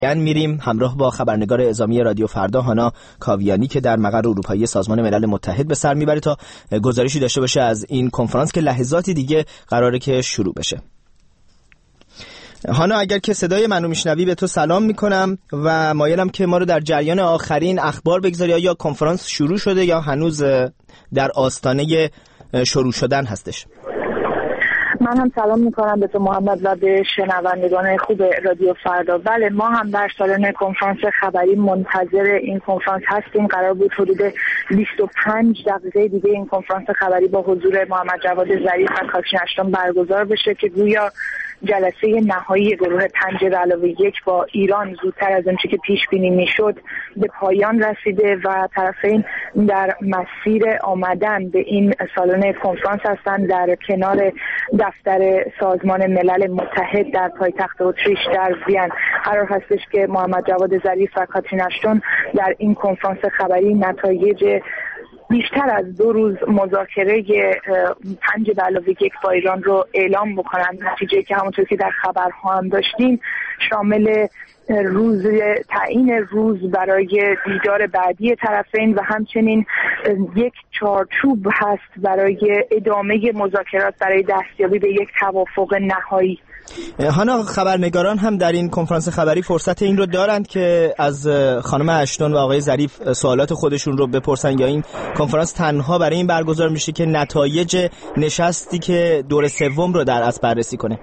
میریم همراه با خبرنگار اعزامی رادیو فردا هانا کاویانی که در مقر اروپایی سازمان ملل متحد به سر میبره تا گزارشی داشته باشه از این کنفرانس که لحظاتی دیگه قراره که شروع بشه. هانا، اگر که صدای منو میشنوی به تو سلام میکنم و مایلم که ما رو در جریان آخرین اخبار بگذاری. یا کنفرانس شروع شده یا هنوز در آستانه شروع شدن هستش؟ من هم سلام میکنم به تو محمد و به شنوندگان خوب رادیو فردا. بله، ما هم در سالن کنفرانس خبری منتظر این کنفرانس هستیم. قرار بود حدود 25 دقیقه دیگه این کنفرانس خبری با حضور محمد جواد ظریف و کاترین اشتون برگزار بشه که گویا جلسه نهایی گروه 5+1 با ایران زودتر از آنچه که پیش بینی میشد به پایان رسیده و طرفین در مسیر آمدن به این سالن کنفرانس هستند. در کنار دفتر سازمان ملل متحد در پایتخت اتریش در وین قرار هستش که محمد جواد ظریف و کاترین اشتون در این کنفرانس خبری نتایج بیشتر از 2 روز مذاکره 5+1 با ایران رو اعلام بکنن. نتیجه که همونطور که در خبرها هم داشتیم شامل تعیین روز برای دیدار بعدی طرفین و همچنین یک چارچوب هست برای ادامه مذاکرات برای دستیابی به یک توافق نهایی. هانا، خبرنگاران هم در این کنفرانس خبری فرصت این رو دارند که از خانم اشتون و آقای ظریف سوالات خودشون رو بپرسن، یا این کنفرانس تنها برای این برگزار میشه که نتایج نشستی که دور سوم رو در اصل بررسی کنه؟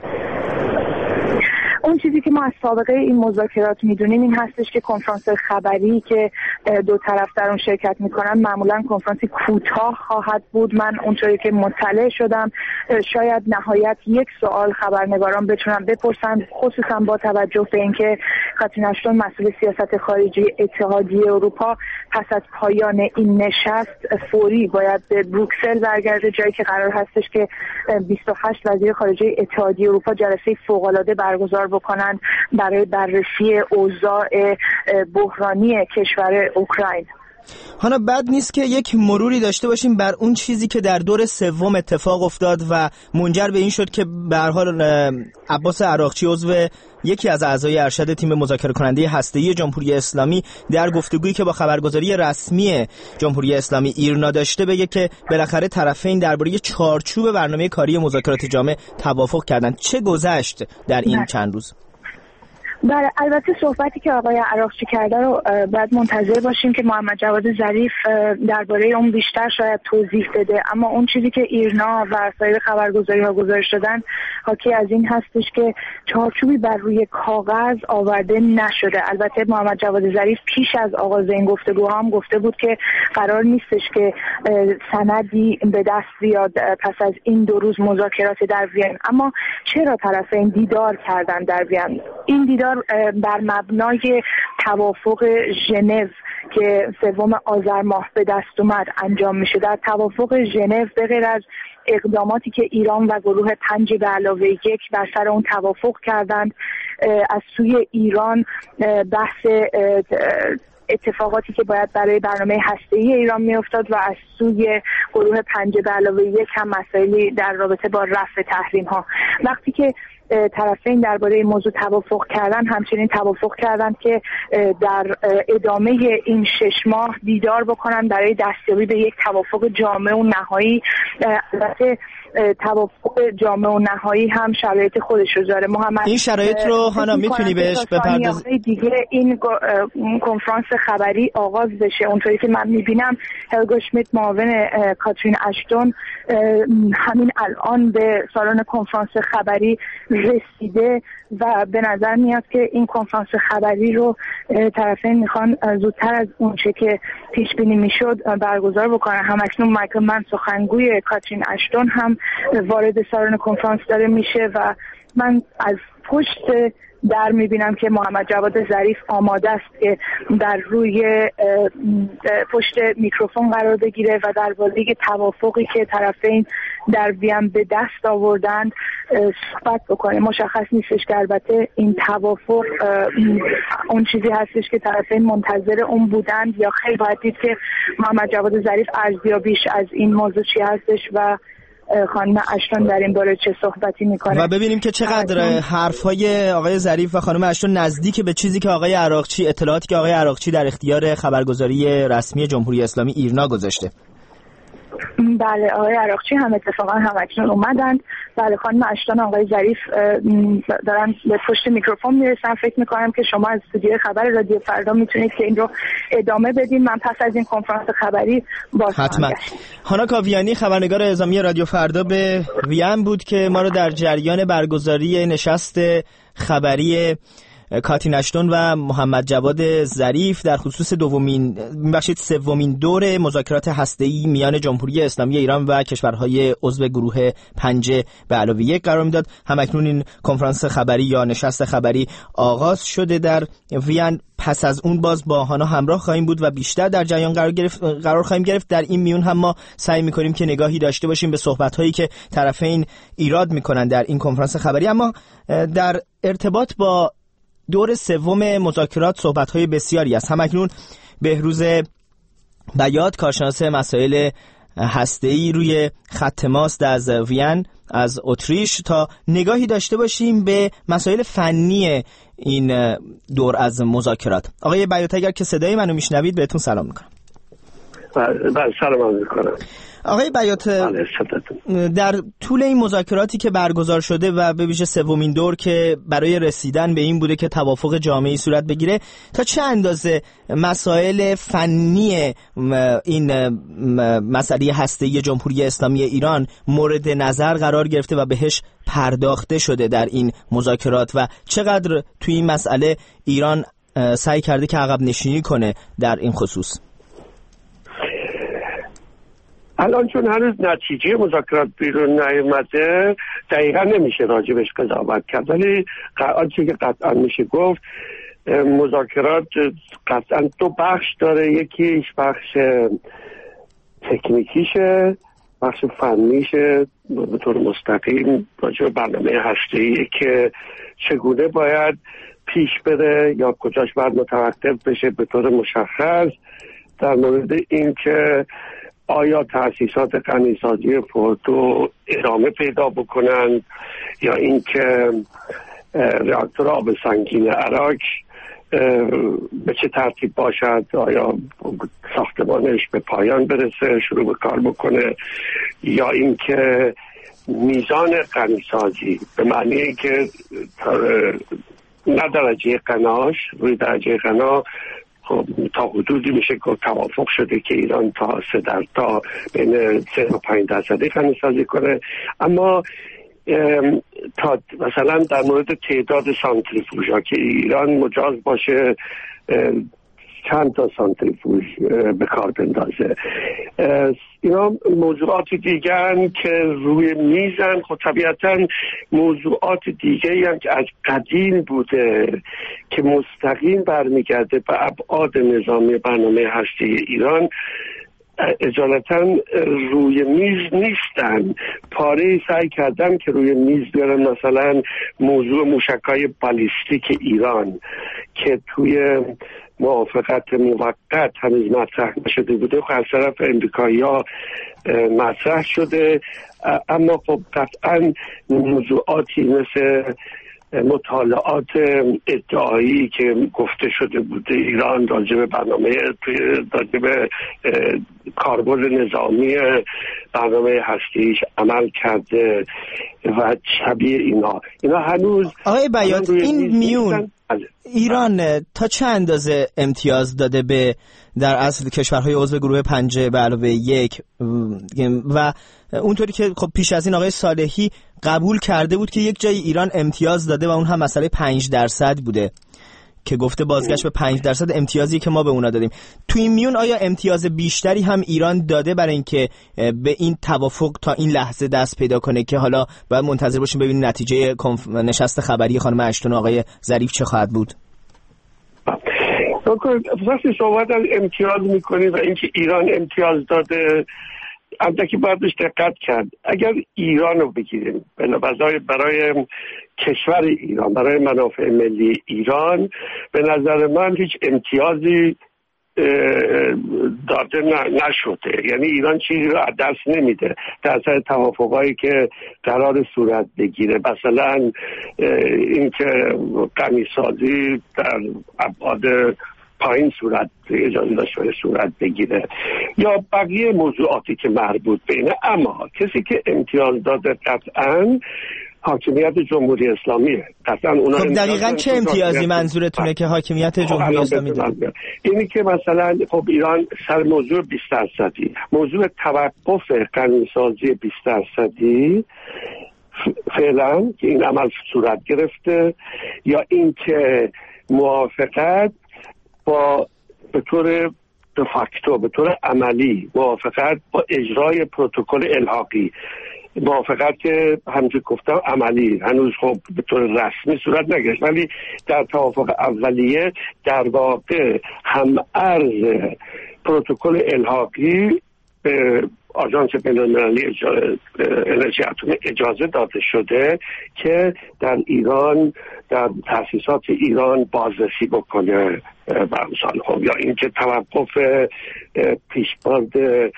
اون چیزی که ما از سابقه این مذاکرات میدونیم این هستش که کنفرانس خبری که دو طرف در اون شرکت میکنن معمولا کنفرانسی کوتاه خواهد بود. من اونطوری که مطلع شدم شاید نهایت 1 سوال خبرنگاران بتونن بپرسن، خصوصا با توجه به اینکه کاترین اشتون مسئول سیاست خارجی اتحادیه اروپا پس از پایان این نشست فوری باید به بروکسل برگرده، جایی که قرار هستش که 28 وزیر خارجه اتحادیه اروپا جلسه فوق‌العاده برگزار بکنن برای بررسی اوضاع بحرانی کشور اوکراین. حالا بد نیست که یک مروری داشته باشیم بر اون چیزی که در دور سوم اتفاق افتاد و منجر به این شد که به هر حال عباس عراقچی عضو یکی از اعضای ارشد تیم مذاکره کننده هسته‌ای جمهوری اسلامی در گفتگویی که با خبرگزاری رسمی جمهوری اسلامی ایرنا داشته بگه که بالاخره طرفین درباره چارچوب برنامه کاری مذاکرات جامع توافق کردن. چه گذشت در این چند روز؟ بله، البته صحبتی که آقای عراقچی کرده رو باید منتظر باشیم که محمد جواد ظریف درباره اون بیشتر شاید توضیح بده، اما اون چیزی که ایرنا و سایر خبرگزاری‌ها گزارش دادن حاکی از این هستش که چارچوبی بر روی کاغذ آورده نشده. البته محمد جواد ظریف پیش از آغاز این گفتگوها هم گفته بود که قرار نیستش که سندی به دست بیاد پس از این 2 روز مذاکرات در وین. اما چرا طرفین دیدار کردن در وین؟ این دیدار بر مبنای توافق ژنو که 3 آذر ماه به دست اومد انجام میشه. در توافق ژنو به غیر از اقداماتی که ایران و گروه 5+1 بر سر اون توافق کردند، از سوی ایران بحث اتفاقاتی که باید برای برنامه هسته‌ای ایران میافتاد و از سوی گروه 5+1 هم مسائلی در رابطه با رفع تحریم ها. وقتی که طرفین درباره این موضوع توافق کردن، همچنین توافق کردن که در ادامه این 6 ماه دیدار بکنن برای دستیابی به یک توافق جامع و نهایی. البته توافق جامع و نهایی هم شرایط خودش رو داره. محمد، این شرایط رو هانا میتونی بهش بپردازی؟ دیگه این کنفرانس خبری آغاز بشه. اونطوری که من میبینم هلگا شمیت معاون کاترین اشتون همین الان به سالن کنفرانس خبری رسیده و به نظر میاد که این کنفرانس خبری رو طرفین میخوان زودتر از اونچه که پیش بینی میشد برگزار بکنن. همکنون مایکل من سخنگوی کاترین اشتون هم وارد سالن کنفرانس داره میشه و من از پشت در میبینم که محمد جواد ظریف آماده است که در روی پشت میکروفون قرار بگیره و درباره توافقی که طرفین در وین به دست آوردند صحبت بکنه. مشخص نیستش که البته این توافق اون چیزی هستش که طرفین منتظر اون بودند یا خیلی باید دید که محمد جواد ظریف ارزیابیش از این موضوع چی هستش و خانم اشتون در این باره چه صحبتی میکنه و ببینیم که چقدر حرفهای آقای ظریف و خانم اشتون نزدیک به چیزی که آقای عراقچی، اطلاعاتی که آقای عراقچی در اختیار خبرگزاری رسمی جمهوری اسلامی ایرنا گذاشته. بله، آقای عراقچی هم اتفاقا همکنون اومدن. بله، خانم اشتون آقای ظریف دارن به پشت میکروفون میرسن. فکر میکنم که شما از استودیوی خبر رادیو فردا میتونید که این رو ادامه بدین. من پس از این کنفرانس خبری باز حتما. هانا کاویانی خبرنگار اعزامی رادیو فردا به وین بود که ما رو در جریان برگزاری نشست خبری کاترین اشتون و محمد جواد ظریف در خصوص سومین دور مذاکرات هسته‌ای میان جمهوری اسلامی ایران و کشورهای عضو گروه 5+1 قرار میداد. همکنون این کنفرانس خبری یا نشست خبری آغاز شده در وین. پس از اون باز با هانا همراه خواهیم بود و بیشتر در جریان قرار خواهیم گرفت. در این میون هم ما سعی میکنیم که نگاهی داشته باشیم به صحبت‌هایی که طرفین ایراد میکنن در این کنفرانس خبری. اما در ارتباط با دور سوم مذاکرات صحبت‌های بسیاری است. همکنون بهروز بیات، کارشناس مسائل هسته‌ای، روی خط ماست از وین، از اتریش، تا نگاهی داشته باشیم به مسائل فنی این دور از مذاکرات. آقای بیات، اگر که صدای منو میشنوید بهتون سلام میکنم. بله، سلام میکنم. آقای بیات، در طول این مذاکراتی که برگزار شده و به ویژه سومین دور که برای رسیدن به این بوده که توافق جامعی صورت بگیره، تا چه اندازه مسائل فنی این مسئله هسته‌ای جمهوری اسلامی ایران مورد نظر قرار گرفته و بهش پرداخته شده در این مذاکرات و چقدر توی این مسئله ایران سعی کرده که عقب نشینی کنه در این خصوص؟ الان چون هنوز نتیجه مذاکرات بیرون نیامده دقیقا نمیشه راجبش قضاوت کرد، ولی آنچه که قطعا میشه گفت مذاکرات قطعا دو بخش داره. یکیش بخش تکنیکیشه، بخش فنیشه به طور مستقیم راجب برنامه هسته‌ای که چگونه باید پیش بره یا کجاش باید متوقف بشه به طور مشخص، در مورد این که آیا تأسیسات غنیسازی فوردو ادامه پیدا بکنند یا اینکه راکتور آب سنگین عراق به چه ترتیب باشد، آیا ساختمانش به پایان برسه، شروع به کار بکنه، یا اینکه میزان غنیسازی به معنی که نه درجه غناش، روی درجه غنا تا حدودی میشه که توافق شده که ایران تا بین 3 و 5% غنیسازی کنه، اما تا مثلا در مورد تعداد سانتریفوژها که ایران مجاز باشه چند تا سانتریفوژ به کار بندازه. اینا موضوعات دیگه که روی میزن، خب طبیعتا موضوعات دیگه هم که از قدیم بوده که مستقیم برمیگرده به ابعاد نظامی برنامه هسته‌ای ایران اجالتا روی میز نیستن. پاره سعی کردن که روی میز بیارن، مثلا موضوع موشک‌های بالیستیک ایران که توی موافقت موقت هنوز مطرح نشده بوده، خب از طرف امریکایی‌ها مطرح شده، اما خب قطعا موضوعاتی مثل مطالعات ادعایی که گفته شده بوده ایران راجع به برنامه، راجع به کاربرد نظامی برنامه هسته‌ایش عمل کرده و شبیه اینا هنوز. آقای بیات، این میون ایران تا چه اندازه امتیاز داده به در اصل کشورهای عضو گروه 5+1 و اونطوری که خب پیش از این آقای صالحی قبول کرده بود که یک جای ایران امتیاز داده و اون هم مسئله 5% بوده که گفته بازگشت به 5% امتیازی که ما به اونا دادیم. تو این میون آیا امتیاز بیشتری هم ایران داده برای اینکه به این توافق تا این لحظه دست پیدا کنه که حالا باید منتظر باشیم ببینیم نتیجه نشست خبری خانم اشتون و آقای ظریف چه خواهد بود؟ وقتی صحبت از امتیاز میکنیم و اینکه ایران امتیاز داده، اندکی باید بهش دقت کرد. اگر ایران رو بگیریم برای کشور ایران، برای منافع ملی ایران، به نظر من هیچ امتیازی داده نشده، یعنی ایران چیزی رو از دست نمیده در اثر توافقایی که قرار صورت بگیره. مثلا اینکه غنیسازی در ابعاد پایین اجازه داشته صورت بگیره یا بقیه موضوعاتی که مربوط به اینه. اما کسی که امتیاز داده قطعاً حاکمیت جمهوری اسلامیه. قطعاً اونا خب دقیقاً چه امتیازی منظورتونه که حاکمیت جمهوری اسلامی داره؟ اینی که مثلا خب ایران سر موضوع 20%، موضوع توقف غنیسازی 20% فعلا که این عمل صورت گرفته، یا اینکه موافقت با به طور دفاکتو، به طور عملی موافقت با اجرای پروتکل الحاقی، موافقت که همچون گفتم عملی هنوز خب به طور رسمی صورت نگرفت، ولی در توافق اولیه در واقع هم عرض پروتکل الحاقی به آژانس بین‌المللی انرژی اتمی اجازه داده شده که در ایران، در تأسیسات ایران بازرسی بکنه به امثال خب، یا اینکه توقف پیشبرد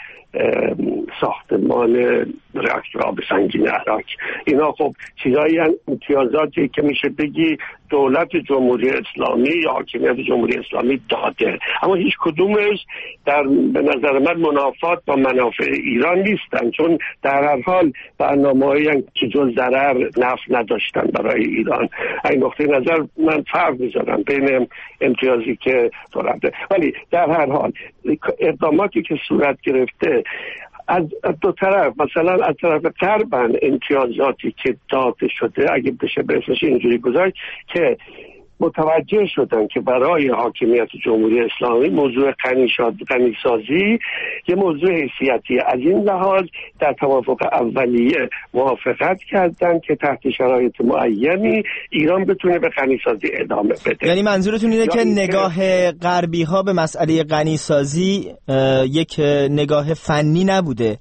ساختمان راکتور آب سنگین عراق. اینا خب چیزایی امتیازاتی که میشه بگی دولت جمهوری اسلامی یا حاکمیت جمهوری اسلامی داده، اما هیچ کدومش به نظر من منافات با منافع ایران نیستن، چون در هر حال برنامه‌هایی که جز ضرر نفع نداشتن برای ایران. این نقطه نظر من فرق میذارم بین امتیازی که دولت، ولی در هر حال اقداماتی که صورت گرفته از دو طرف، مثلا از طرف غرب امتیازاتی که داده شده، اگه بشه به اسمش اینجوری گذاشت، که متوجه شدن که برای حاکمیت جمهوری اسلامی موضوع غنیسازی یه موضوع حیثیتی، از این لحاظ در توافق اولیه موافقت کردن که تحت شرایط معینی ایران بتونه به غنیسازی ادامه بده. یعنی منظورتون اینه که نگاه غربی ها به مسئله غنیسازی یک نگاه فنی نبوده؟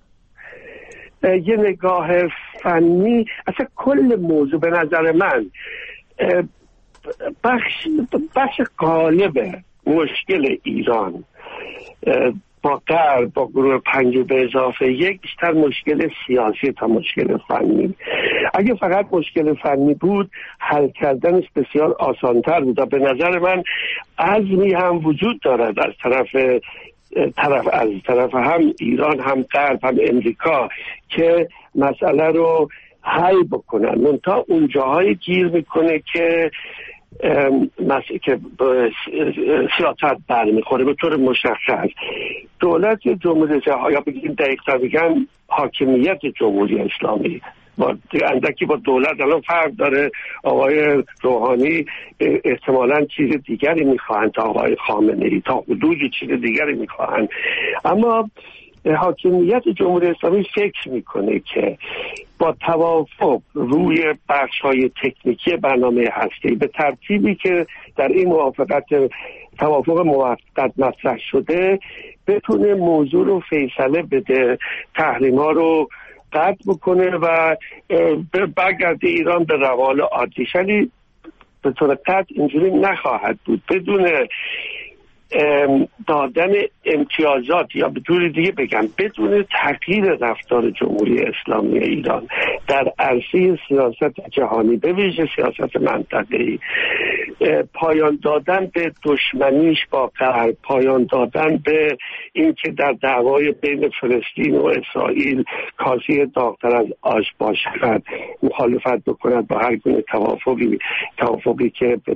یه نگاه فنی، اصلا کل موضوع به نظر من بخش غالب مشکل ایران با غرب، با گروه 5+1 بیشتر مشکل سیاسی تا مشکل فنی. اگه فقط مشکل فنی بود حل کردنش بسیار آسانتر بود. به نظر من عزمی هم وجود دارد از طرف هم ایران، هم غرب، هم امریکا که مسئله رو حل بکنن. منتها اون جاهای گیر میکنه که که سیاست برمیخوره. به طور مشخص دولت جمهوری اسلامی، یا بگیم دقیق‌تر بگم حاکمیت جمهوری اسلامی، با اندکی با دولت الان فرق داره. آقای روحانی احتمالاً چیز دیگری میخواهند تا آقای خامنه‌ای، تا حدودی چیز دیگری میخواهند، اما حاکمیت جمهوری اسلامی فکر میکنه که با توافق روی بخش‌های تکنیکی برنامه هسته‌ای به ترتیبی که در این توافق موقت مطرح شده بتونه موضوع رو فیصله بده، تحریم‌ها رو قطع بکنه و برگرده ایران به روال عادی. ولی به طور قطع اینجوری نخواهد بود. بدون دادن امتیازات، یا به طور دیگه بگم بدون تغییر رفتار جمهوری اسلامی ایران در عرصه سیاست جهانی، به ویژه سیاست منطقه‌ای، پایان دادن به دشمنیش با غرب، پایان دادن به اینکه در دعوای بین فلسطین و اسرائیل کاسه داغ‌تر از آش باشد، مخالفت بکند با هر گونه توافقی که به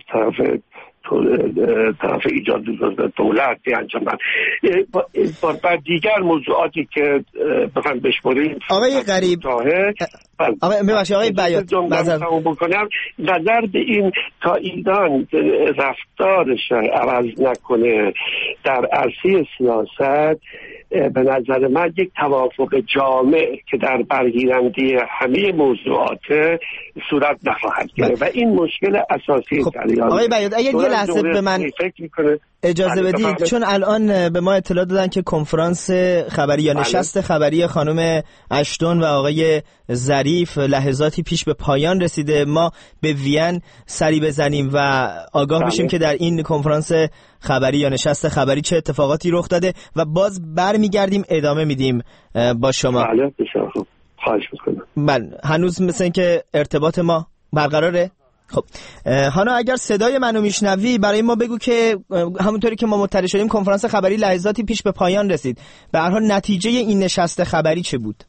طرف ایجاد دولت انجام. بعد دیگر موضوعاتی که بخوام بشماریم، آقای غریب، آقای بیات بکنم، نظر به این تا ایران رفتارش عوض نکنه در عرصه سیاست، به نظر من یک توافق جامع که در برگیرنده همه موضوعات صورت نخواهد گرفت و این مشکل اساسی در ایران. آقای بیات، اگه یه لحظه به من فکر میکنه اجازه بدید چون الان به ما اطلاع دادن که کنفرانس خبری یا نشست خبری خانم اشتون و آقای ظریف لحظاتی پیش به پایان رسیده، ما به وین سری بزنیم و آگاه بشیم که در این کنفرانس خبری یا نشست خبری چه اتفاقاتی رخ داده و باز برمیگردیم ادامه میدیم با شما. بله بسیار خوب، خواهش میکنم. بله هنوز مثل این که ارتباط ما برقراره. خب هانا اگر صدای منو میشنوی برای ما بگو که همونطوری که ما مطلع شدیم کنفرانس خبری لحظاتی پیش به پایان رسید، به هر حال نتیجه این نشست خبری چه بود؟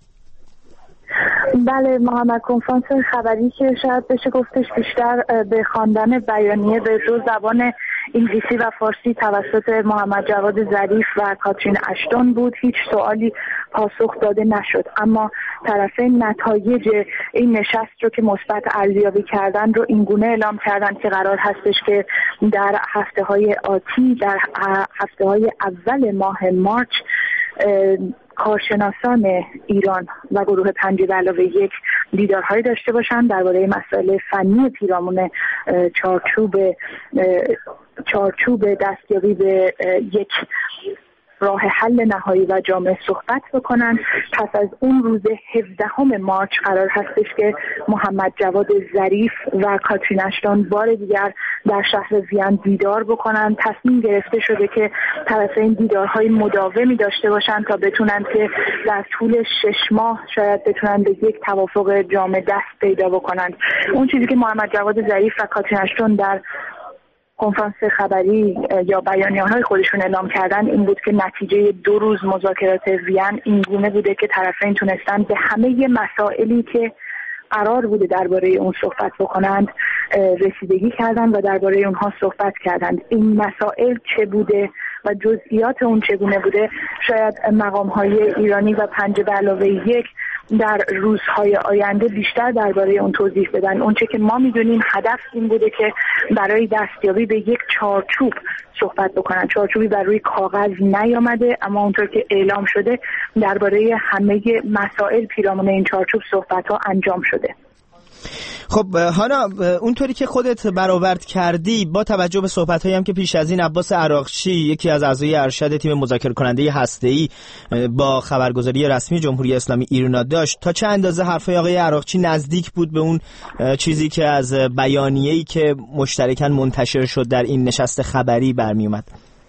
بله محمد، کنفرانس خبری که شاید بشه گفتش بیشتر به خواندن بیانیه به دو زبان انگلیسی و فارسی توسط محمد جواد ظریف و کاترین اشتون بود. هیچ سوالی پاسخ داده نشد، اما طرفین نتایج این نشست رو که مثبت ارزیابی کردن رو اینگونه اعلام کردن که قرار هستش که در هفته‌های آتی، در هفته‌های اول ماه مارچ، کارشناسان ایران و گروه 5+1 دیدارهایی داشته باشند درباره مسائل فنی پیرامون چارچوب دستیابی به یک راه حل نهایی و جامع صحبت بکنن. پس از اون روز 17 مارچ قرار هستش که محمد جواد ظریف و کاترین اشتون بار دیگر در شهر وین دیدار بکنن. تصمیم گرفته شده که طرفین دیدارهای مداومی داشته باشن تا بتونن که در طول 6 ماه شاید بتونن به یک توافق جامع دست پیدا بکنن. اون چیزی که محمد جواد ظریف و کاترین اشتون در کنفرانس خبری یا بیانیه‌های خودشون اعلام کردن این بود که نتیجه 2 روز مذاکرات وین این گونه بوده که طرفین تونستن به همه مسائلی که قرار بوده درباره اون صحبت بکنند رسیدگی کردن و درباره اونها صحبت کردند. این مسائل چه بوده و جزئیات اون چگونه بوده شاید مقام‌های ایرانی و 5+1 در روزهای آینده بیشتر درباره اون توضیح بدن. اونچه که ما میدونیم هدف این بوده که برای دستیابی به یک چارچوب صحبت بکنن. چارچوبی بر روی کاغذ نیامده، اما اونطور که اعلام شده درباره همه مسائل پیرامون این چارچوب صحبت‌ها انجام شده. خب هانا، اونطوری که خودت برآورد کردی با توجه به صحبت‌هایی هم که پیش از این عباس عراقچی یکی از اعضای ارشد تیم مذاکره کننده هسته‌ای با خبرگزاری رسمی جمهوری اسلامی ایرنا داشت، تا چه اندازه حرفای آقای عراقچی نزدیک بود به اون چیزی که از بیانیه‌ای که مشترکاً منتشر شد در این نشست خبری برمی اومد؟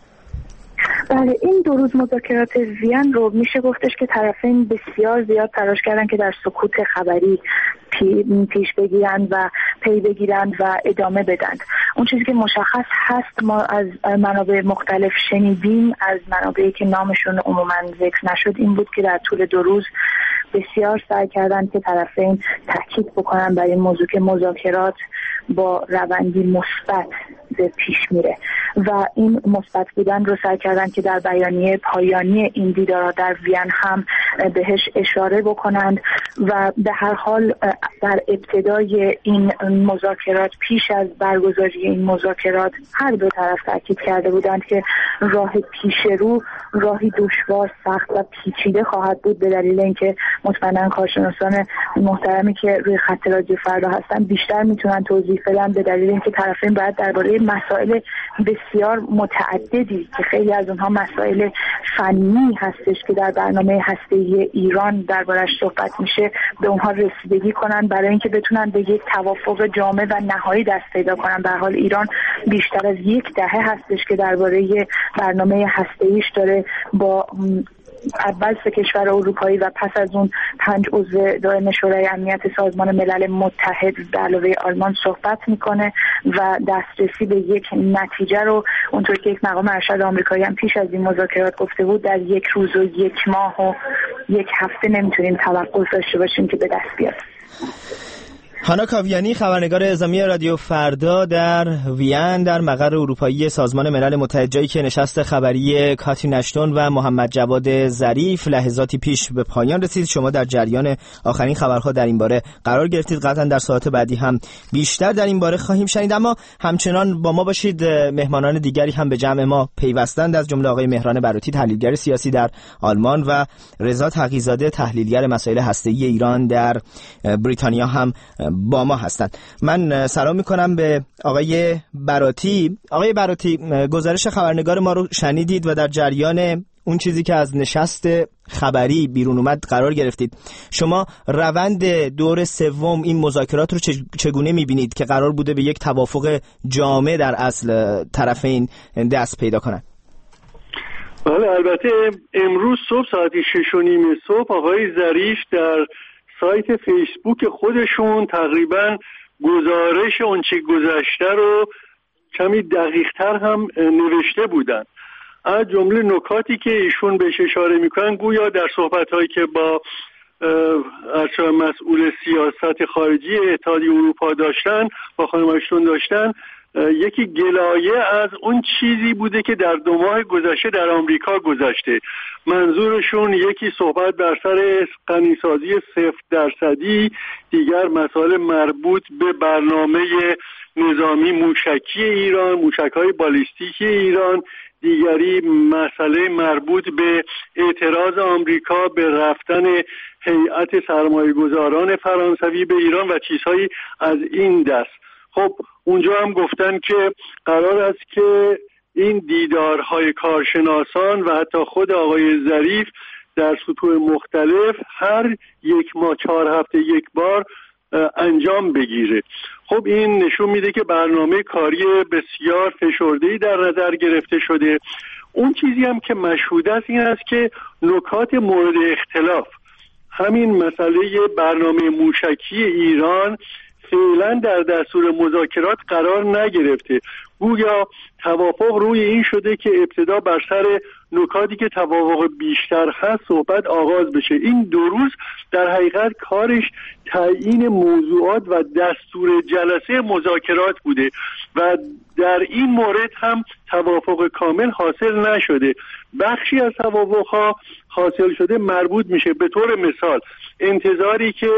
بله، این 2 روز مذاکرات وین رو میشه گفتش که طرفین بسیار زیاد تلاش کردن که در سکوت خبری پیش بگیرند و پی بگیرند و ادامه بدن. اون چیزی که مشخص هست ما از منابع مختلف شنیدیم، از منابعی که نامشون عموما ذکر نشد، این بود که در طول 2 روز بسیار سعی کردن که طرفین تاکید بکنن بر این موضوع که مذاکرات با روندی مثبت پیش میره و این مثبت بودن رو سعی کردن که در بیانیه پایانی این دیدارها در وین هم بهش اشاره بکنند و به هر حال در ابتدای این مذاکرات، پیش از برگزاری این مذاکرات، هر دو طرف تاکید کرده بودند که راه پیش رو راهی دشوار، سخت و پیچیده خواهد بود، به دلیل اینکه مطمئنا کارشناسان محترمی که روی خط رادیو فردا هستن بیشتر میتونن توضیح بدن، به دلیل اینکه طرفین باید درباره مسائل بسیار متعددی که خیلی از اونها مسائل فنی هستش که در برنامه هسته‌ای ایران دربارش صحبت میشه به اونها رسیدگی کنن برای اینکه بتونن به یک توافق جامع و نهایی دست پیدا کنن. به هر حال ایران بیشتر از 10 دهه هستش که درباره برنامه هسته‌ایش داره با اول 3 کشور اروپایی و پس از اون 5 عضو دائم شورای امنیت سازمان ملل متحد به علاوه آلمان صحبت میکنه و دسترسی به یک نتیجه رو اونطور که یک مقام ارشد آمریکایی هم پیش از این مذاکرات گفته بود در 1 روز و 1 ماه و 1 هفته نمیتونیم توقف داشته باشیم که به دست بیاد. هانا کاویانی، خبرنگار اعزامی رادیو فردا در وین در مقر اروپایی سازمان ملل متحد، جایی که نشست خبری کاترین اشتون و محمد جواد ظریف لحظاتی پیش به پایان رسید. شما در جریان آخرین خبرها در این باره قرار گرفتید. قطعا در ساعات بعدی هم بیشتر در این باره خواهیم شنید، اما همچنان با ما باشید. مهمانان دیگری هم به جمع ما پیوستند، از جمله آقای مهران بروتی، تحلیلگر سیاسی در آلمان، و رضا تقی‌زاده، تحلیلگر مسائل هسته‌ای ایران در بریتانیا هم با ما هستند. من سلام میکنم به آقای براتی. آقای براتی، گزارش خبرنگار ما رو شنیدید و در جریان اون چیزی که از نشست خبری بیرون اومد قرار گرفتید. شما روند دور سوم این مذاکرات رو چگونه میبینید که قرار بوده به یک توافق جامع در اصل طرفین دست پیدا کنند؟ بله، البته امروز صبح ساعت 6:30 صبح آقای ظریف در سایت فیسبوک خودشون تقریبا گزارش اون چه گذشته رو کمی دقیق‌تر هم نوشته بودن. از جمله نکاتی که ایشون بهش اشاره میکنن، گویا در صحبت‌هایی که با مسئول سیاست خارجی اتحادیه اروپا داشتن، با خانم آشتون داشتن، یکی گلایه از اون چیزی بوده که در 2 ماه گذشته در آمریکا گذشته. منظورشون یکی صحبت بر سر غنیسازی 0%، دیگر مسائل مربوط به برنامه نظامی موشکی ایران، موشک‌های بالیستیکی ایران، دیگری مسئله مربوط به اعتراض آمریکا به رفتن هیئت سرمایه‌گذاران فرانسوی به ایران و چیزهایی از این دست. خب اونجا هم گفتن که قرار است که این دیدارهای کارشناسان و حتی خود آقای ظریف در سطوح مختلف هر 1 ماه 4 هفته یک بار انجام بگیره. خب این نشون میده که برنامه کاری بسیار فشرده‌ای در نظر گرفته شده. اون چیزی هم که مشهود است این است که نکات مورد اختلاف، همین مسئله برنامه موشکی ایران فعلا در دستور مذاکرات قرار نگرفته. گویا توافق روی این شده که ابتدا بر سر نکاتی که توافق بیشتر هست صحبت آغاز بشه. این 2 روز در حقیقت کارش تعیین موضوعات و دستور جلسه مذاکرات بوده و در این مورد هم توافق کامل حاصل نشده. بخشی از توافق‌ها حاصل شده مربوط میشه به طور مثال انتظاری که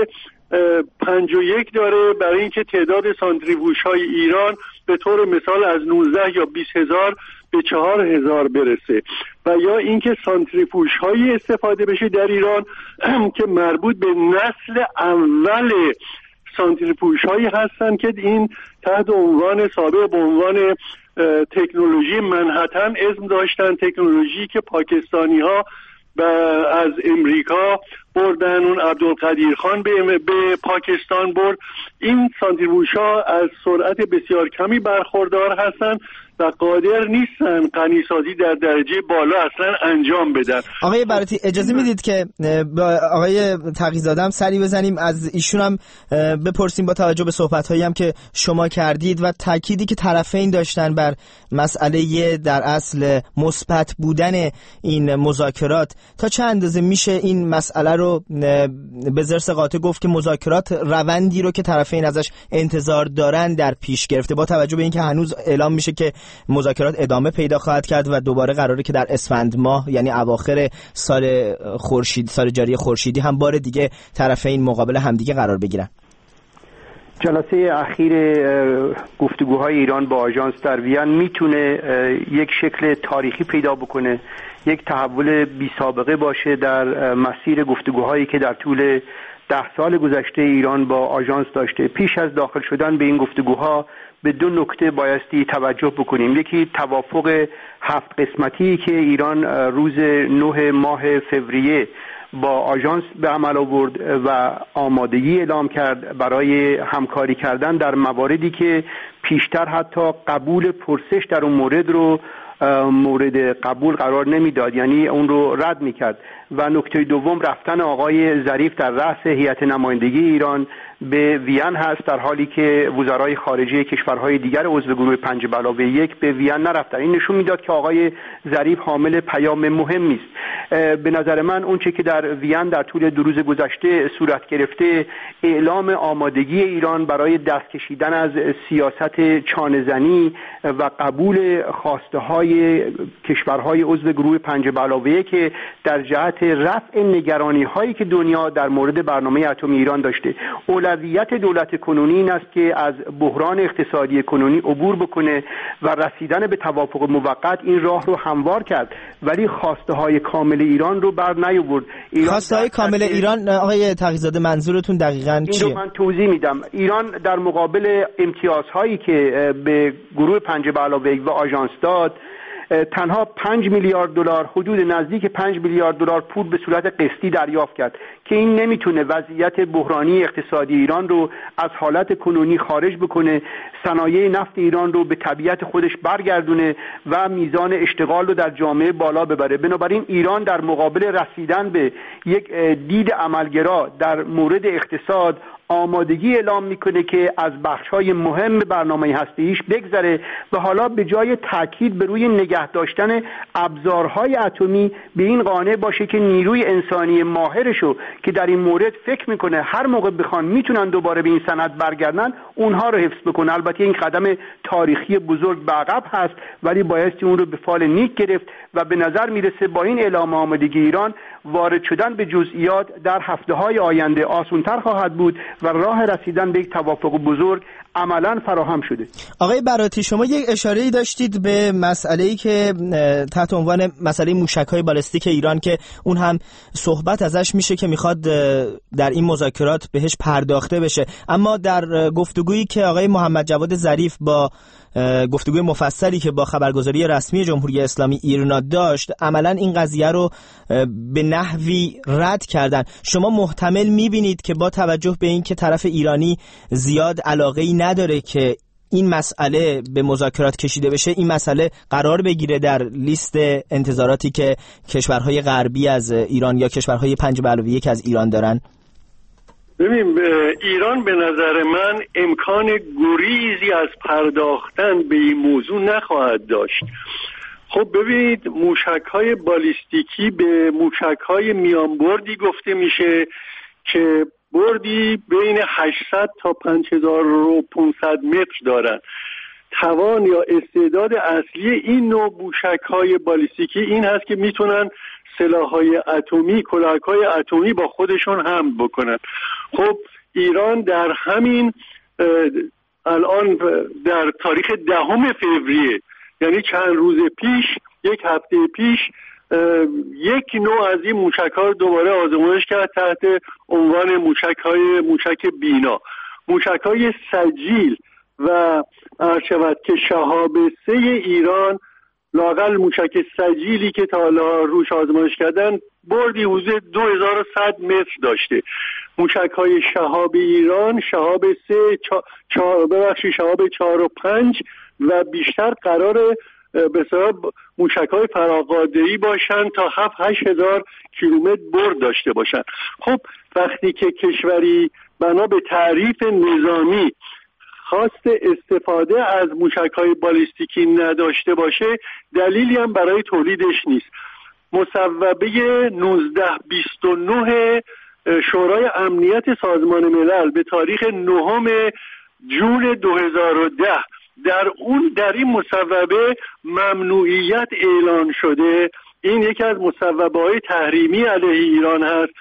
51 داره برای اینکه تعداد سانتریفوژهای ایران به طور مثال از 19 یا 20 هزار به 4 هزار برسه، و یا اینکه سانتریفوژهایی استفاده بشه در ایران که مربوط به نسل اول سانتریفوژهایی هستن که این تحت عنوان سابق به عنوان تکنولوژی منحتن اسم داشتن، تکنولوژی که پاکستانی ها از امریکا بردن، اون عبدالقدیر خان به پاکستان برد. این سانتریفوژها از سرعت بسیار کمی برخوردار هستن و قادر نیستن غنیسازی در درجه بالا اصلا انجام بدن. آقای براتی اجازه میدید که با آقای تقی‌زاده هم سری بزنیم، از ایشون هم بپرسیم با توجه به صحبت‌هایی هم که شما کردید و تأکیدی که طرفین داشتن بر مسئله در اصل مثبت بودن این مذاکرات. تا چه اندازه میشه این مسئله رو به ضرس قاطع گفت که مذاکرات روندی رو که طرفین ازش انتظار دارن در پیش گرفته، با توجه به اینکه هنوز اعلام میشه که مذاکرات ادامه پیدا خواهد کرد و دوباره قراره که در اسفند ماه یعنی اواخر سال جاری خورشیدی هم بار دیگه طرفین مقابل همدیگه قرار بگیرن؟ جلسه اخیر گفتگوهای ایران با آژانس در وین میتونه یک شکل تاریخی پیدا بکنه، یک تحول بی سابقه باشه در مسیر گفتگوهایی که در طول 10 سال گذشته ایران با آژانس داشته. پیش از داخل شدن به این گفتگوها به 2 نکته بایستی توجه بکنیم. یکی توافق 7 قسمتی که ایران روز 9 ماه فوریه با آژانس به عمل آورد و آمادگی اعلام کرد برای همکاری کردن در مواردی که پیشتر حتی قبول پرسش در اون مورد رو مورد قبول قرار نمیداد، یعنی اون رو رد میکرد. و نکته دوم رفتن آقای ظریف در رأس هیئت نمایندگی ایران به وین هست، در حالی که وزرای خارجه کشورهای دیگر عضو گروه 5+1 به وین نرفتن. این نشون میداد که آقای ظریف حامل پیام مهمی است. به نظر من اون چه که در وین در طول 2 روز گذشته صورت گرفته، اعلام آمادگی ایران برای دست کشیدن از سیاست چانه‌زنی و قبول خواسته های کشورهای عضو گروه 5+1 که در جهت رفع نگرانی هایی که دنیا در مورد برنامه اتمی ایران داشته. اولویت دولت کنونی این است که از بحران اقتصادی کنونی عبور بکنه و رسیدن به توافق موقت این راه رو هموار کرد، ولی خواسته های کامل کامل ایران رو بر نیاورد. خواسته‌های کامل ایران آقای تقی‌زاده منظورتون دقیقاً چیه؟ این رو من توضیح میدم. ایران در مقابل امتیازهایی که به گروه پنج به علاوه و آژانس داد تنها 5 میلیارد دلار، حدود نزدیک 5 میلیارد دلار پول به صورت قسطی دریافت کرد که این نمیتونه وضعیت بحرانی اقتصادی ایران رو از حالت کنونی خارج بکنه، صنایع نفت ایران رو به طبیعت خودش برگردونه و میزان اشتغال رو در جامعه بالا ببره. بنابراین ایران در مقابل رسیدن به یک دید عملگرا در مورد اقتصاد آمادگی اعلام میکنه که از بخش‌های مهم برنامه هسته‌ایش بگذره و حالا به جای تاکید بر روی نگه داشتن ابزارهای اتمی به این قانع باشه که نیروی انسانی ماهرشو که در این مورد فکر میکنه هر موقع بخوان میتونن دوباره به این سند برگردن اونها رو حفظ بکنه. البته این قدم تاریخی بزرگ به عقب هست ولی بایستی اون رو به فال نیک گرفت و به نظر میرسه با این اعلام آمادگی ایران وارد شدن به جزئیات در هفته‌های آینده آسان‌تر خواهد بود و راه رسیدن به یک توافق بزرگ عملاً فراهم شده. آقای براتی، شما یک اشاره‌ای داشتید به مسئله‌ای که تحت عنوان مسئله موشک‌های بالستیک ایران که اون هم صحبت ازش میشه که میخواد در این مذاکرات بهش پرداخته بشه، اما در گفتگویی که آقای محمد جواد ظریف با گفتگوی مفصلی که با خبرگزاری رسمی جمهوری اسلامی ایرنا داشت عملاً این قضیه رو به نحوی رد کردن. شما محتمل میبینید که با توجه به این که طرف ایرانی زیاد علاقه‌ای نداره که این مسئله به مذاکرات کشیده بشه، این مسئله قرار بگیره در لیست انتظاراتی که کشورهای غربی از ایران یا کشورهای 5+1 از ایران دارن؟ ببین، ایران به نظر من امکان گریزی از پرداختن به این موضوع نخواهد داشت. خب ببینید، موشک‌های بالیستیکی به موشک‌های میانبردی گفته میشه که بردی بین 800 تا 5500 متر دارن. توان یا استعداد اصلی این نوع موشک‌های بالیستیکی این هست که میتونن سلاح‌های اتمی، کلاهک‌های اتمی با خودشون حمل بکنن. خب ایران در همین الان در تاریخ 10 فوریه، یعنی چند روز پیش، یک هفته پیش، یک نوع از این موشک‌ها رو دوباره آزمایش کرد تحت عنوان موشک بینا. موشک‌های سجیل و عرشبت که شهاب 3 ایران، لااقل موشک سجیلی که تا حالا روش آزمایش کردن بردی حدود 2100 متر داشته. موشک‌های شهاب ایران، شهاب 3 شهاب 4 و 5 و بیشتر قراره به اصطلاح موشک‌های فراقادری باشن تا 7-8 هزار کیلومتر برد داشته باشن. خب وقتی که کشوری بنا به تعریف نظامی خواست استفاده از موشک‌های بالیستیکی نداشته باشه، دلیلی هم برای تولیدش نیست. مصوبه 1929 شورای امنیت سازمان ملل به تاریخ 9 جون 2010 در این مصوبه ممنوعیت اعلان شده. این یکی از مصوبه‌های تحریمی علیه ایران هست.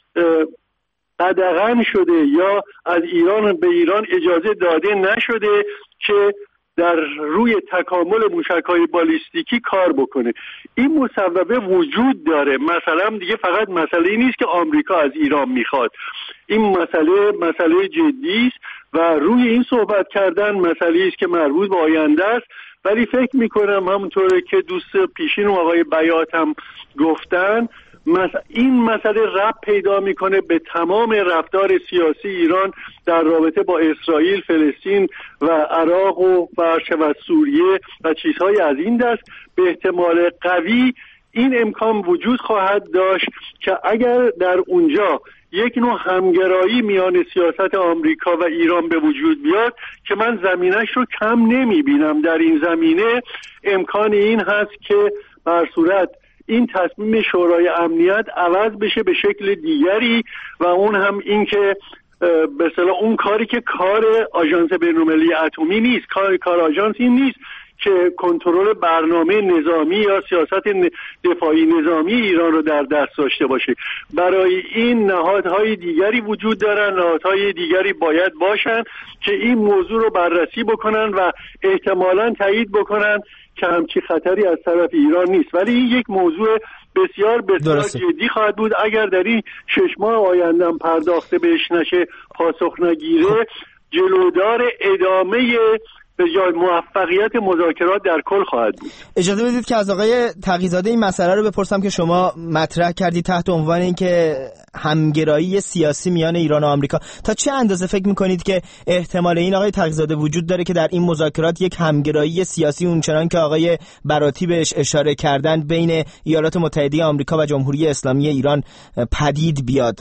قدغن شده یا از ایران به ایران اجازه داده نشده که در روی تکامل موشک‌های بالیستیکی کار بکنه. این مصوبه وجود داره. مثلا دیگه فقط مسئله نیست که آمریکا از ایران میخواد. این مسئله جدی است و روی این صحبت کردن مسئله است که مربوط به آینده است. ولی فکر میکنم همونطوره که دوست پیشین آقای بیات هم گفتن، این مسئله ربط پیدا میکنه به تمام رفتار سیاسی ایران در رابطه با اسرائیل، فلسطین و عراق و سوریه و چیزهای از این دست. به احتمال قوی این امکان وجود خواهد داشت که اگر در اونجا یک نوع همگرایی میان سیاست آمریکا و ایران به وجود بیاد که من زمینش رو کم نمیبینم، در این زمینه امکان این هست که بر صورت این تصمیم شورای امنیت عوض بشه به شکل دیگری و اون هم این که به اصطلاح اون کاری که کار آژانس بین‌المللی اتمی نیست، کار آژانس این نیست که کنترل برنامه نظامی یا سیاست دفاعی نظامی ایران رو در دست داشته باشه. برای این نهادهای دیگری وجود دارن، نهادهای دیگری باید باشن که این موضوع رو بررسی بکنن و احتمالاً تایید بکنن که همچی خطری از طرف ایران نیست، ولی این یک موضوع بسیار جدی خواهد بود اگر در این 6 ماه آینده پرداخته بهش نشه، پاسخ نگیره، جلودار ادامه به جای موفقیت مذاکرات در کل خواهد بود. اجازه بدید که از آقای تقی‌زاده این مسئله رو بپرسم که شما مطرح کردید تحت عنوان اینکه همگرایی سیاسی میان ایران و آمریکا. تا چه اندازه فکر میکنید که احتمال این آقای تقی‌زاده وجود داره که در این مذاکرات یک همگرایی سیاسی اونچنان که آقای براتی بهش اشاره کردن بین ایالات متحده آمریکا و جمهوری اسلامی ایران پدید بیاد؟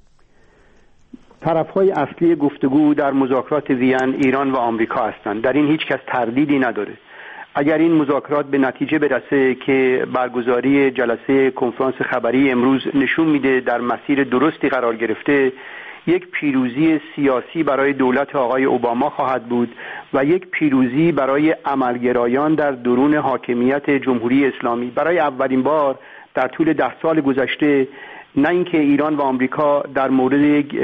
طرف‌های اصلی گفتگو در مذاکرات وین ایران و آمریکا هستند. در این هیچ کس تردیدی نداره. اگر این مذاکرات به نتیجه برسه که برگزاری جلسه کنفرانس خبری امروز نشون میده در مسیر درستی قرار گرفته، یک پیروزی سیاسی برای دولت آقای اوباما خواهد بود و یک پیروزی برای عملگرایان در درون حاکمیت جمهوری اسلامی. برای اولین بار در طول 10 سال گذشته نه اینکه ایران و آمریکا در مورد یک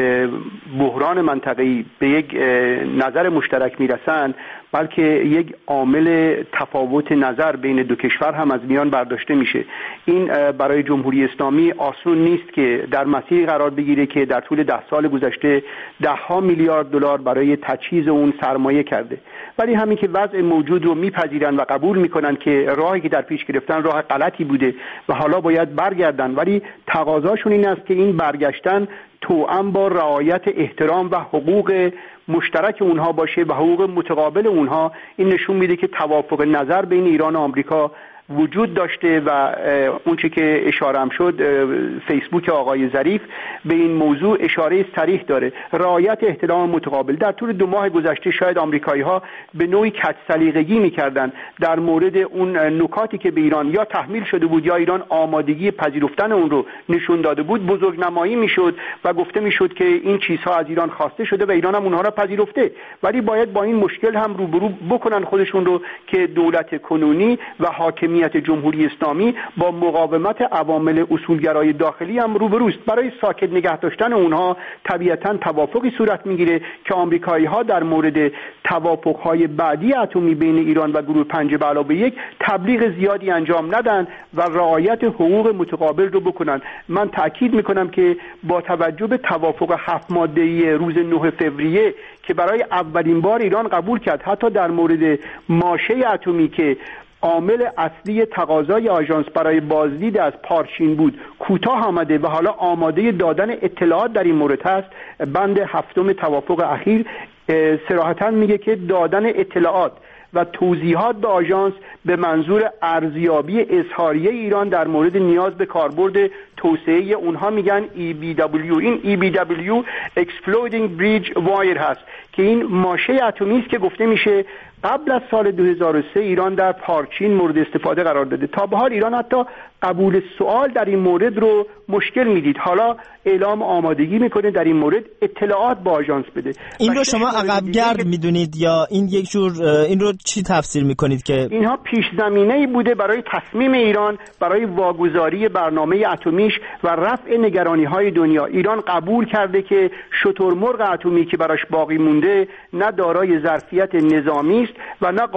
بحران منطقه‌ای به یک نظر مشترک میرسند، بلکه یک عامل تفاوت نظر بین دو کشور هم از میان برداشته میشه. این برای جمهوری اسلامی آسون نیست که در مسیری قرار بگیره که در طول 10 سال گذشته 10 میلیارد دلار برای تجهیز اون سرمایه کرده، ولی همین که وضع موجود رو میپذیرن و قبول میکنن که راهی که در پیش گرفتن راه غلطی بوده و حالا باید برگردن، ولی تقاضاشون این است که این برگشتن توأم با رعایت احترام و حقوق مشترک اونها باشه و حقوق متقابل اونها. این نشون میده که توافق نظر بین ایران و آمریکا وجود داشته و اون چه که اشاره هم شد، فیسبوک آقای ظریف به این موضوع اشاره صریح داره. رعایت احترام متقابل. در طول 2 ماه گذشته شاید آمریکایی‌ها به نوعی کج سلیقگی می‌کردن در مورد اون نکاتی که به ایران یا تحمیل شده بود یا ایران آمادگی پذیرفتن اون رو نشون داده بود، بزرگنمایی میشد و گفته میشد که این چیزها از ایران خواسته شده و ایران هم اونها را پذیرفته. ولی باید با این مشکل هم روبرو بکنن خودشون رو که دولت کنونی و حاکمیت جمهوری اسلامی با مقاومت عوامل اصولگرای داخلی هم روبروست. برای ساکت نگه داشتن اونها طبیعتاً توافقی صورت میگیره که آمریکایی‌ها در مورد توافق‌های بعدی اتمی بین ایران و گروه 5+1 تبلیغ زیادی انجام ندن و رعایت حقوق متقابل رو بکنن. من تأکید میکنم که با توجه به توافق 7 ماده‌ای روز 9 فوریه که برای اولین بار ایران قبول کرد، حتی در مورد ماشه اتمی که عامل اصلی تقاضای آژانس برای بازدید از پارچین بود کوتاه آمده و حالا آماده دادن اطلاعات در این مورد هست، بند 7 توافق اخیر صراحتاً میگه که دادن اطلاعات و توضیحات به آژانس به منظور ارزیابی اظهاریه ایران در مورد نیاز به کاربرد توسعه اونها میگن EBW. این EBW Exploding Bridge Wire هست که این ماشه اتمی است که گفته میشه قبل از سال 2003 ایران در پارچین مورد استفاده قرار داده. تا به حال ایران حتی قبول سوال در این مورد رو مشکل میدید، حالا اعلام آمادگی میکنه در این مورد اطلاعات با آژانس بده. این رو شما عقبگرد میدونید یا این یک جور این رو چی تفسیر میکنید که اینها پیش زمینه‌ای بوده برای تصمیم ایران برای واگذاری برنامه اتمیش و رفع نگرانی‌های دنیا؟ ایران قبول کرده که شترمرغ اتمی که براش باقی مونده نه دارای ظرفیت نظامی است و نه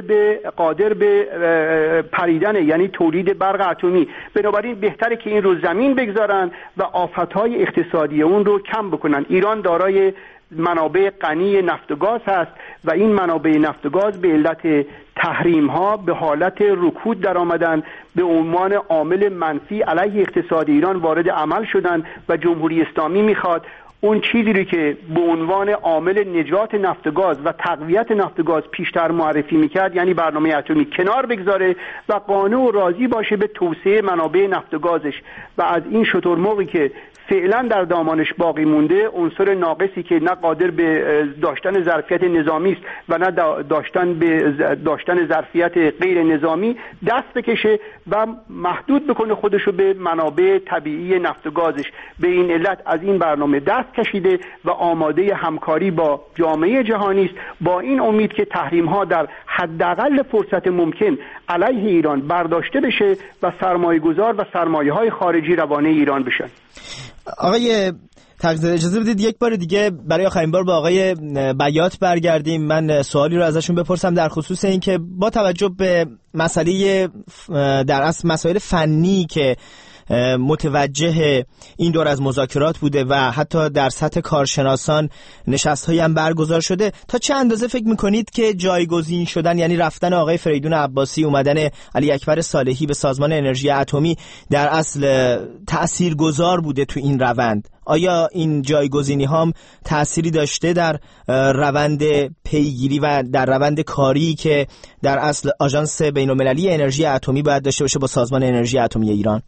قادر به پریدن، یعنی تولید برق اتمی. بنابراین بهتره که این رو زمین بگذارن و آفت‌های اقتصادی اون رو کم بکنن. ایران دارای منابع غنی نفت و گاز هست و این منابع نفت و گاز به علت تحریم ها به حالت رکود در آمدن، به عنوان عامل منفی علیه اقتصاد ایران وارد عمل شدن و جمهوری اسلامی میخواد اون چیزی رو که به عنوان عامل نجات نفت و گاز و تقویت نفت و گاز پیشتر معرفی میکرد، یعنی برنامه اتمی، کنار بگذاره و قانع و راضی باشه به توسعه منابع نفت و گازش و از این شترمرغی که فعلا در دامانش باقی مونده، عنصر ناقصی که نه قادر به داشتن ظرفیت نظامی است و نه داشتن ظرفیت غیر نظامی، دست بکشه و محدود بکنه خودشو به منابع طبیعی نفت و گازش. به این علت از این برنامه دست کشیده و آماده همکاری با جامعه جهانی است، با این امید که تحریم ها در حداقل فرصت ممکن علیه ایران برداشته بشه و سرمایه‌گذار و سرمایه‌های خارجی روانه ایران بشن. آقای تقدیر اجازه بدید یک بار دیگه برای آخرین بار به آقای بیات برگردیم. من سوالی رو ازشون بپرسم در خصوص این که با توجه به مسئله در اصل مسائل فنی که متوجه این دور از مذاکرات بوده و حتی در سطح کارشناسان نشست‌هایی هم برگزار شده، تا چه اندازه فکر می‌کنید که جایگزین شدن، یعنی رفتن آقای فریدون عباسی، اومدن علی اکبر صالحی به سازمان انرژی اتمی در اصل تأثیرگذار بوده تو این روند؟ آیا این جایگزینی هم تأثیری داشته در روند پیگیری و در روند کاری که در اصل آژانس بین‌المللی انرژی اتمی باید داشته باشه با سازمان انرژی اتمی ایران؟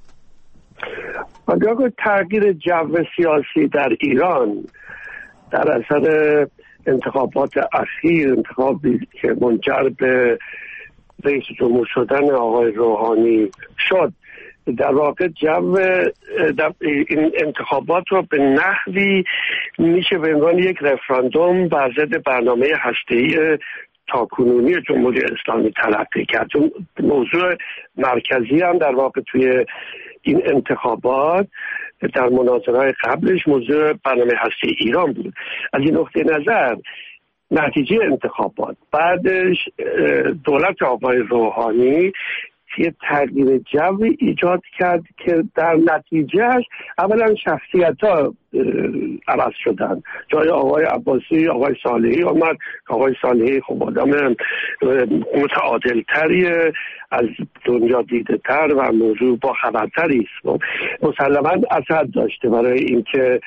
آنگاه تغییر جو سیاسی در ایران در اثر انتخابات اخیر، انتخابی که منجر به رئیس جمهور شدن آقای روحانی شد، در واقع جو این انتخابات رو به نحوی میشه به عنوان یک رفراندوم بر ضد برنامه هسته‌ای تاکنونی جمهوری اسلامی تلقی کرد. موضوع مرکزی هم در واقع توی این انتخابات در مناظره‌های قبلش موضوع برنامه هسته‌ای ایران بود. از این نقطه نظر نتیجه انتخابات بعدش دولت آقای روحانی یه تغییر جوی ایجاد کرد که در نتیجهش اولا شخصیت‌ها عوض شدن. جای آقای عباسی آقای صالحی آمد. آقای صالحی خب آدم متعادل‌تریه، از دنیا دیده تر و موضوع با خبرتری است. مسلماً اثر داشته برای اینکه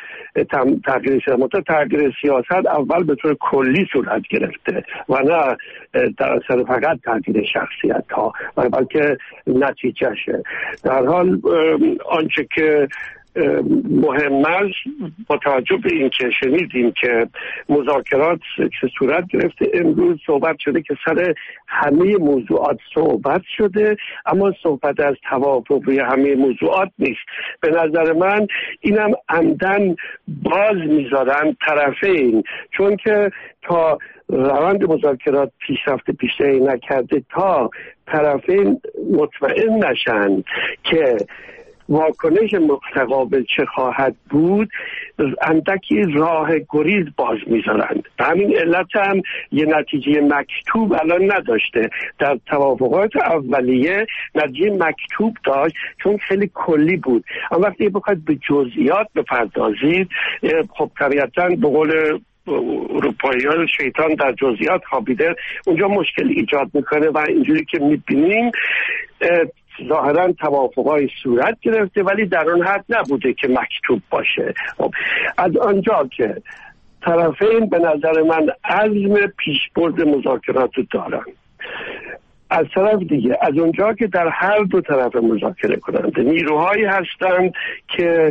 تغییر سیاست اول به طور کلی صورت گرفته و نه در اثر فقط تغییر شخصیت ها، بلکه نتیجهشه. در حال آنچه که مهم است با توجه به این که شنیدیم که مذاکرات چه صورت گرفته، امروز صحبت شده که سر همه موضوعات صحبت شده، اما صحبت از توافق روی همه موضوعات نیست. به نظر من اینم عمدن باز میذارن طرفین، چون که تا روند مذاکرات پیشرفت بیشتری نکرده، تا طرفین مطمئن نشن که واکنش متقابل چه خواهد بود، اندکی راه گریز باز میذارند. به همین علت هم یه نتیجه مکتوب الان نداشته. در توافقات اولیه نتیجه مکتوب داشت چون خیلی کلی بود، اما وقتی بخواید به جزئیات بپردازید، خب طبیعتاً به قول اروپایی‌ها شیطان در جزئیات خوابیده، اونجا مشکل ایجاد میکنه و اینجوری که میبینیم ظاهراً توافقای صورت گرفته ولی در اون حد نبوده که مکتوب باشه. از آنجا که طرفین به نظر من عزم پیشبرد مذاکرات رو دارن، از طرف دیگه از اونجا که در هر دو طرف مذاکره کننده نیروهایی هستند که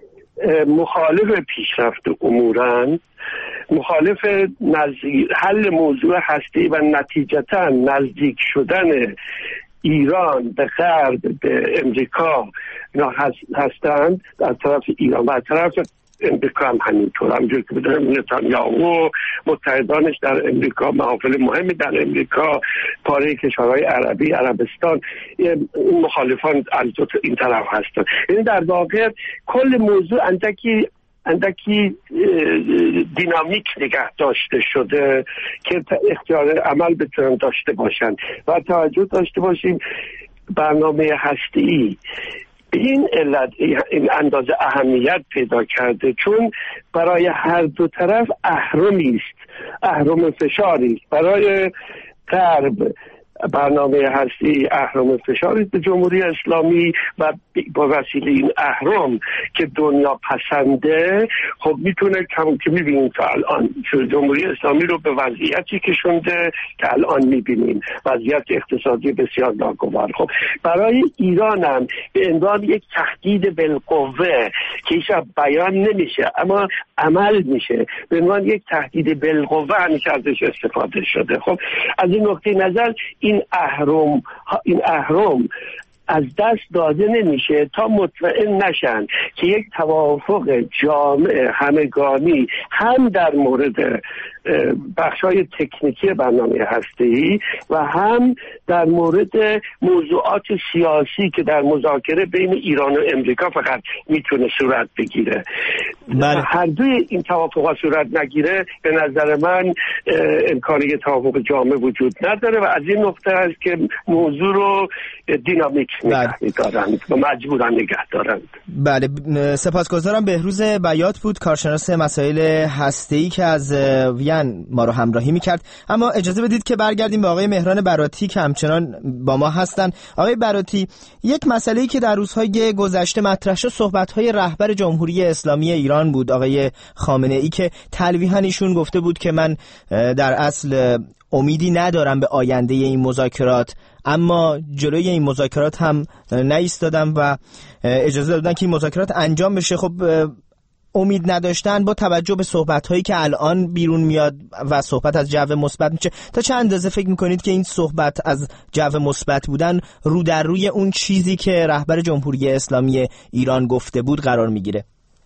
مخالف پیشرفت امورن، مخالف حل موضوع هستی و نتیجتاً نزدیک شدن ایران به غرب، به امریکا اینا هستند. از طرف ایران و از طرف امریکا هم همینطور، همونجور که بدونم نتانیاهو متحدانش در امریکا، محافل مهمی در امریکا، پاره کشورهای عربی، عربستان، این مخالفان از این طرف هستند. یعنی در واقع کل موضوع اندکی دینامیک نگه داشته شده که اختیار عمل بتونن داشته باشن و توجه داشته باشیم برنامه هسته‌ای به این علت این اندازه اهمیت پیدا کرده چون برای هر دو طرف اهرمی است، اهرم فشاری است. برای غرب برنامه هستی اهرم فشاری به جمهوری اسلامی و با وسیله این اهرم که دنیا پسنده، خب میتونه که میبینیم که الان جمهوری اسلامی رو به وضعیتی کشونده که الان میبینیم، وضعیت اقتصادی بسیار ناگوار. خب برای ایران هم به عنوان یک تهدید بالقوه که هیچ بیان نمیشه اما عمل میشه، به عنوان یک تهدید بالقوه همیشه ازش استفاده شده. خب از این نقطه نظر این اهرم از دست داده نمیشه تا مطمئن نشن که یک توافق جامع همگانی هم در مورد بخش‌های تکنیکی برنامه هسته‌ای و هم در مورد موضوعات سیاسی که در مذاکره بین ایران و امریکا فقط میتونه صورت بگیره. هر دوی این توافقات صورت نگیره به نظر من امکانی توافق جامع وجود نداره و از این نقطه است که موضوع رو دینامیک نگه می‌دارند و مجبورن نگه دارند. بله، سپاسگزارم. بهروز بیات بود، کارشناس مسائل هسته‌ای که از وین ما رو همراهی می‌کرد. اما اجازه بدید که برگردیم به آقای مهران براتی که همچنان با ما هستن. آقای براتی، یک مسئله‌ای که در روزهای گذشته مطرح شد صحبت‌های رهبر جمهوری اسلامی ایران بود، آقای خامنه‌ای، که تلویحاً ایشون گفته بود که من در اصل امیدی ندارم به آینده این مذاکرات، اما جلوی این مذاکرات هم نایستادم و اجازه دادن که این مذاکرات انجام بشه. خب امید نداشتن با توجه به صحبت‌هایی که الان بیرون میاد و صحبت از جو مثبت میشه، تا چه اندازه فکر میکنید که این صحبت از جو مثبت بودن رو در روی اون چیزی که رهبر جمهوری اسلامی ایران گفته بود قرار میگیره؟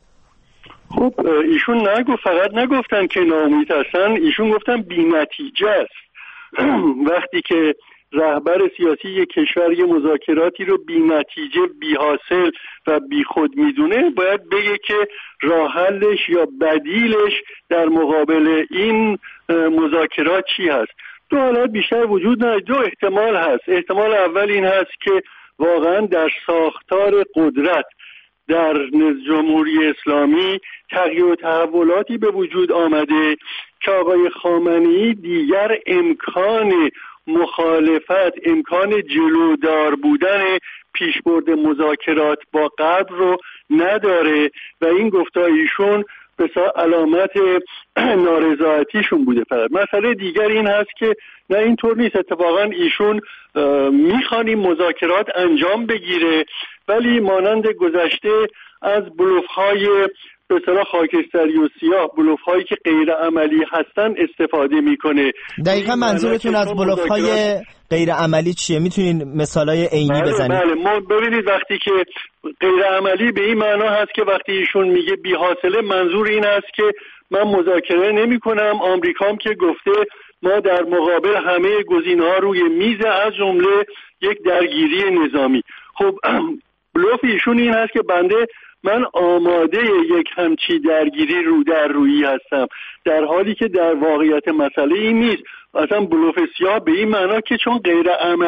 خب ایشون فقط نگفتن که ناامید هستن، ایشون گفتن بی‌نتیجه است. وقتی که رهبر سیاسی یک کشور یه مذاکراتی رو بی‌نتیجه، بی‌حاصل و بی‌خود میدونه، باید بگه که راه حلش یا بدیلش در مقابل این مذاکرات چی هست. دو حالت بیشتر وجود نداره، دو احتمال هست. احتمال اول این هست که واقعا در ساختار قدرت در جمهوری اسلامی تغییر و تحولاتی به وجود آمده که آقای خامنه‌ای دیگر امکان مخالفت، امکان جلودار بودن پیشبرد مذاکرات با غرب رو نداره و این گفتار ایشون به علامت نارضایتیشون بوده. فقط مسئله دیگر این هست که نه، اینطور نیست. اتفاقا ایشون میخوان این مذاکرات انجام بگیره، ولی مانند گذشته از بلوف‌های به اصطلاح خاکستری و سیاه، بلوف‌هایی که غیر عملی هستن استفاده میکنه. دقیقاً منظورتون از بلوف‌های غیر عملی چیه؟ میتونین مثالای عینی بزنید؟ بله، ما ببینید وقتی که غیر عملی به این معنا هست که وقتی ایشون میگه بی حاصله، منظور این است که من مذاکره نمی‌کنم. آمریکام که گفته ما در مقابل همه گزینه‌ها روی میز، از جمله یک درگیری نظامی. خب بلوف ایشون این هست که من آماده یک همچی درگیری رو در رویی هستم، در حالی که در واقعیت مسئله این نیست. اصلا بلوف سیاه به این معنا که چون غیر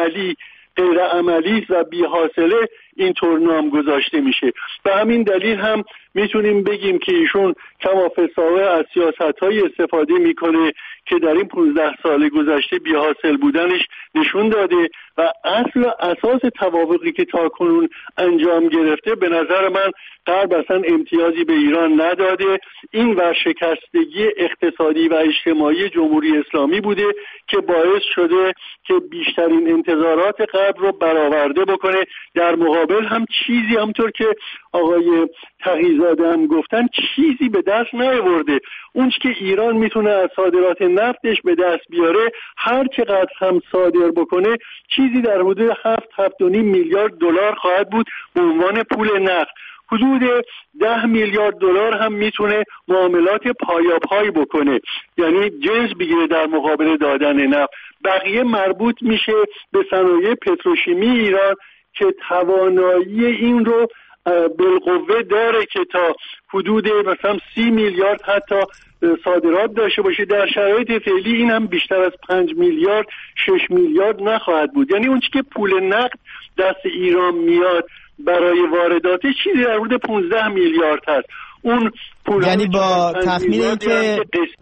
عملی و بی حاصله اینطور نام گذاشته میشه. به همین دلیل هم میتونیم بگیم که ایشون کما فساوه از سیاست‌های استفاده میکنه که در این 15 سال گذشته بی حاصل بودنش نشون داده و اصل و اساس توافقی که تاکنون انجام گرفته به نظر من غرب اصلا امتیازی به ایران نداده. این ورشکستگی اقتصادی و اجتماعی جمهوری اسلامی بوده که باعث شده که بیشترین انتظارات غرب رو برآورده بکنه. در مقابل هم چیزی همطور که آقای تقی‌زاده هم گفتن چیزی به دست نیاورده. اون که ایران میتونه از صادرات نفتش به دست بیاره هر چقدر هم صادر بکنه چیزی در حدود 7.5 میلیارد دلار خواهد بود به عنوان پول نقد. حدود 10 میلیارد دلار هم میتونه معاملات پایاپای بکنه، یعنی جنس بگیره در مقابل دادن نفت. بقیه مربوط میشه به صنایع پتروشیمی ایران که توانایی این رو بالقوه داره که تا حدود مثلا 30 میلیارد حتی صادرات داشته باشه. در شرایط فعلی این هم بیشتر از 5 میلیارد 6 میلیارد نخواهد بود. یعنی اون چی که پول نقد دست ایران میاد برای واردات چیزی در حدود 15 میلیارد هست. اون پول یعنی با تخمینی که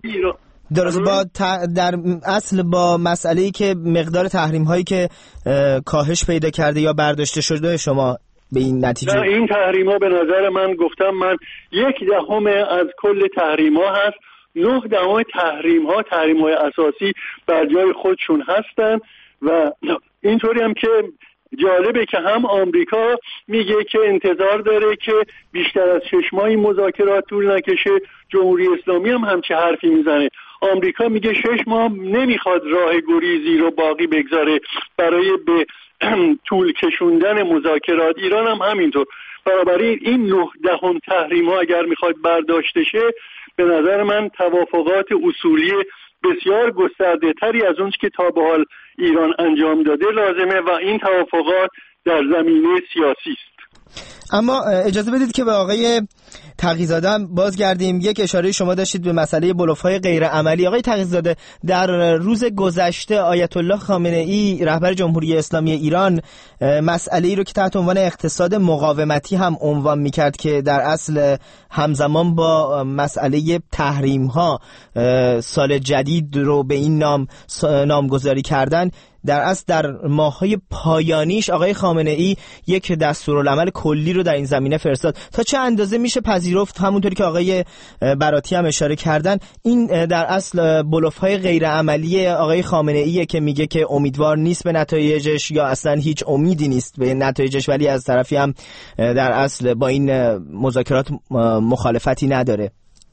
درست در اصل با مسئله‌ای که مقدار تحریم هایی که کاهش پیدا کرده یا برداشته شده شما به این نتیجه؟ این تحریم ها به نظر من گفتم من 1/10 از کل تحریم ها هست. 9/10 تحریم های اساسی بر جای خودشون هستن و اینطوری هم که جالبه که هم آمریکا میگه که انتظار داره که بیشتر از 6 ماه این مذاکرات طول نکشه. جمهوری اسلامی هم همچه حرفی میزنه. آمریکا میگه 6 ماه نمیخواد راه گریزی رو باقی بگذاره برای به طول کشوندن مذاکرات، ایران هم همینطور. بنابراین این 9 تحریم ها اگر میخواد برداشته شه، به نظر من توافقات اصولی بسیار گسترده تری از اون که تا به حال ایران انجام داده لازمه و این توافقات در زمینه سیاسی است. اما اجازه بدید که به آقای تقی‌زاده بازگردیم. یک اشاره شما داشتید به مسئله بلوف‌های غیر عملی. آقای تقی‌زاده، در روز گذشته آیت الله خامنه‌ای رهبر جمهوری اسلامی ایران مسئله‌ای رو که تحت عنوان اقتصاد مقاومتی هم عنوان می‌کرد که در اصل همزمان با مسئله تحریم‌ها سال جدید رو به این نامگذاری کردن، در اصل در ماه‌های پایانیش آقای خامنه‌ای یک دستورالعمل کلی رو در این زمینه فرستاد. تا چه اندازه میشه پذیرفت، همونطوری که آقای براتی هم اشاره کردن، این در اصل بلوف‌های غیر عملی آقای خامنه‌ای که میگه که امیدوار نیست به نتایجش یا اصلا هیچ امیدی نیست به نتایجش، ولی از طرفی هم در اصل با این مذاکرات مخالفتی نداره؟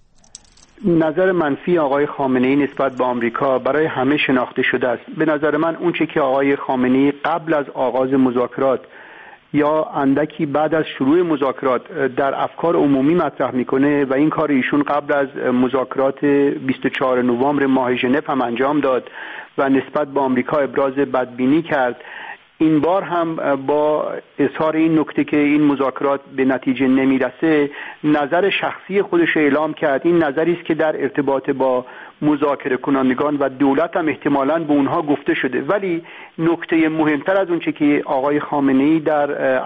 نظر منفی آقای خامنه‌ای نسبت به آمریکا برای همه شناخته شده است. به نظر من اون چه که آقای خامنه‌ای قبل از آغاز مذاکرات یا اندکی بعد از شروع مذاکرات در افکار عمومی مطرح میکنه و این کار ایشون قبل از مذاکرات 24 نوامبر ماه ژنو هم انجام داد و نسبت به آمریکا ابراز بدبینی کرد، این بار هم با اظهار این نکته که این مذاکرات به نتیجه نمیرسه نظر شخصی خودش اعلام کرد. این نظری است که در ارتباط با مذاکره کنندگان و دولت هم احتمالاً به اونها گفته شده، ولی نکته مهمتر از اون چه که آقای خامنه‌ای در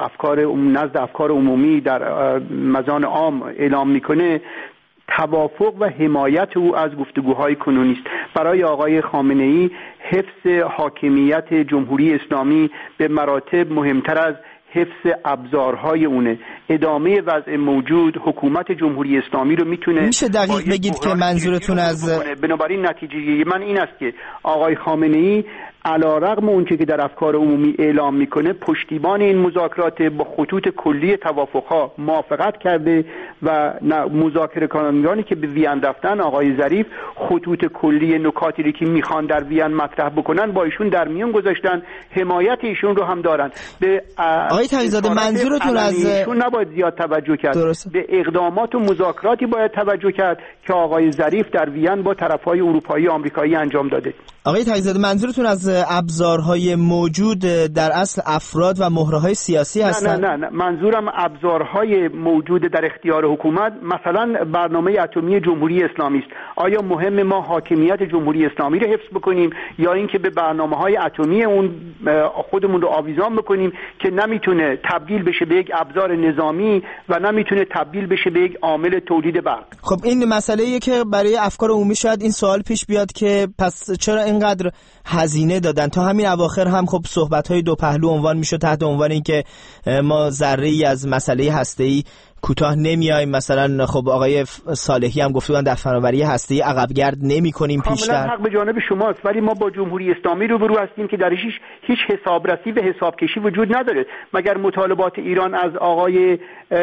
نزد افکار عمومی در مزان عام اعلام میکنه توافق و حمایت او از گفتگوهای کنونی است. برای آقای خامنه‌ای حفظ حاکمیت جمهوری اسلامی به مراتب مهمتر از حفظ ابزارهای اونه. ادامه وضع موجود حکومت جمهوری اسلامی رو میشه دقیق بگید که منظورتون از بنابراین نتیجه من این است که آقای خامنه‌ای علیرغم اون که در افکار عمومی اعلام میکنه پشتیبان این مذاکرات با خطوط کلی توافقها موافقت کرده و مذاکره کنندگانی که به وین رفتن، آقای ظریف خطوط کلی نکاتی که میخوان در وین مطرح بکنن با ایشون در میون گذاشتن، حمایت ایشون رو هم دارن. به آقای تقی‌زاده منظورتون از ایشون نباید زیاد توجه کرد، به اقدامات و مذاکراتی باید توجه کرد که آقای ظریف در وین با طرفهای اروپایی و آمریکایی انجام داده. آقای تقی‌زاده منظورتون از ابزارهای موجود در اصل افراد و مهره‌های سیاسی هستند؟ نه منظورم ابزارهای موجود در اختیار حکومت، مثلا برنامه اتمی جمهوری اسلامی است. آیا مهم ما حاکمیت جمهوری اسلامی رو حفظ بکنیم یا اینکه به برنامه‌های اتمی اون خودمون رو آویزان بکنیم که نمیتونه تبدیل بشه به یک ابزار نظامی و نمیتونه تبدیل بشه به یک عامل تولید برق؟ خب این مسئله‌ایه که برای افکار عمومی شاید این سوال پیش بیاد که پس چرا اینقدر هزینه دادن؟ تا همین اواخر هم خب صحبت‌های دو پهلو عنوان میشد تحت عنوان اینکه ما ذره‌ای از مسئله هسته‌ای کوتاه نمیایم. مثلا خب آقای صالحی هم گفتن در فناوری هسته‌ای عقبگرد نمی‌کنیم پیشتر. کاملا حق به جانب شماست، ولی ما با جمهوری اسلامی روبرو هستیم که درش هیچ حسابرسی و حسابکشی وجود نداره. مگر مطالبات ایران از آقای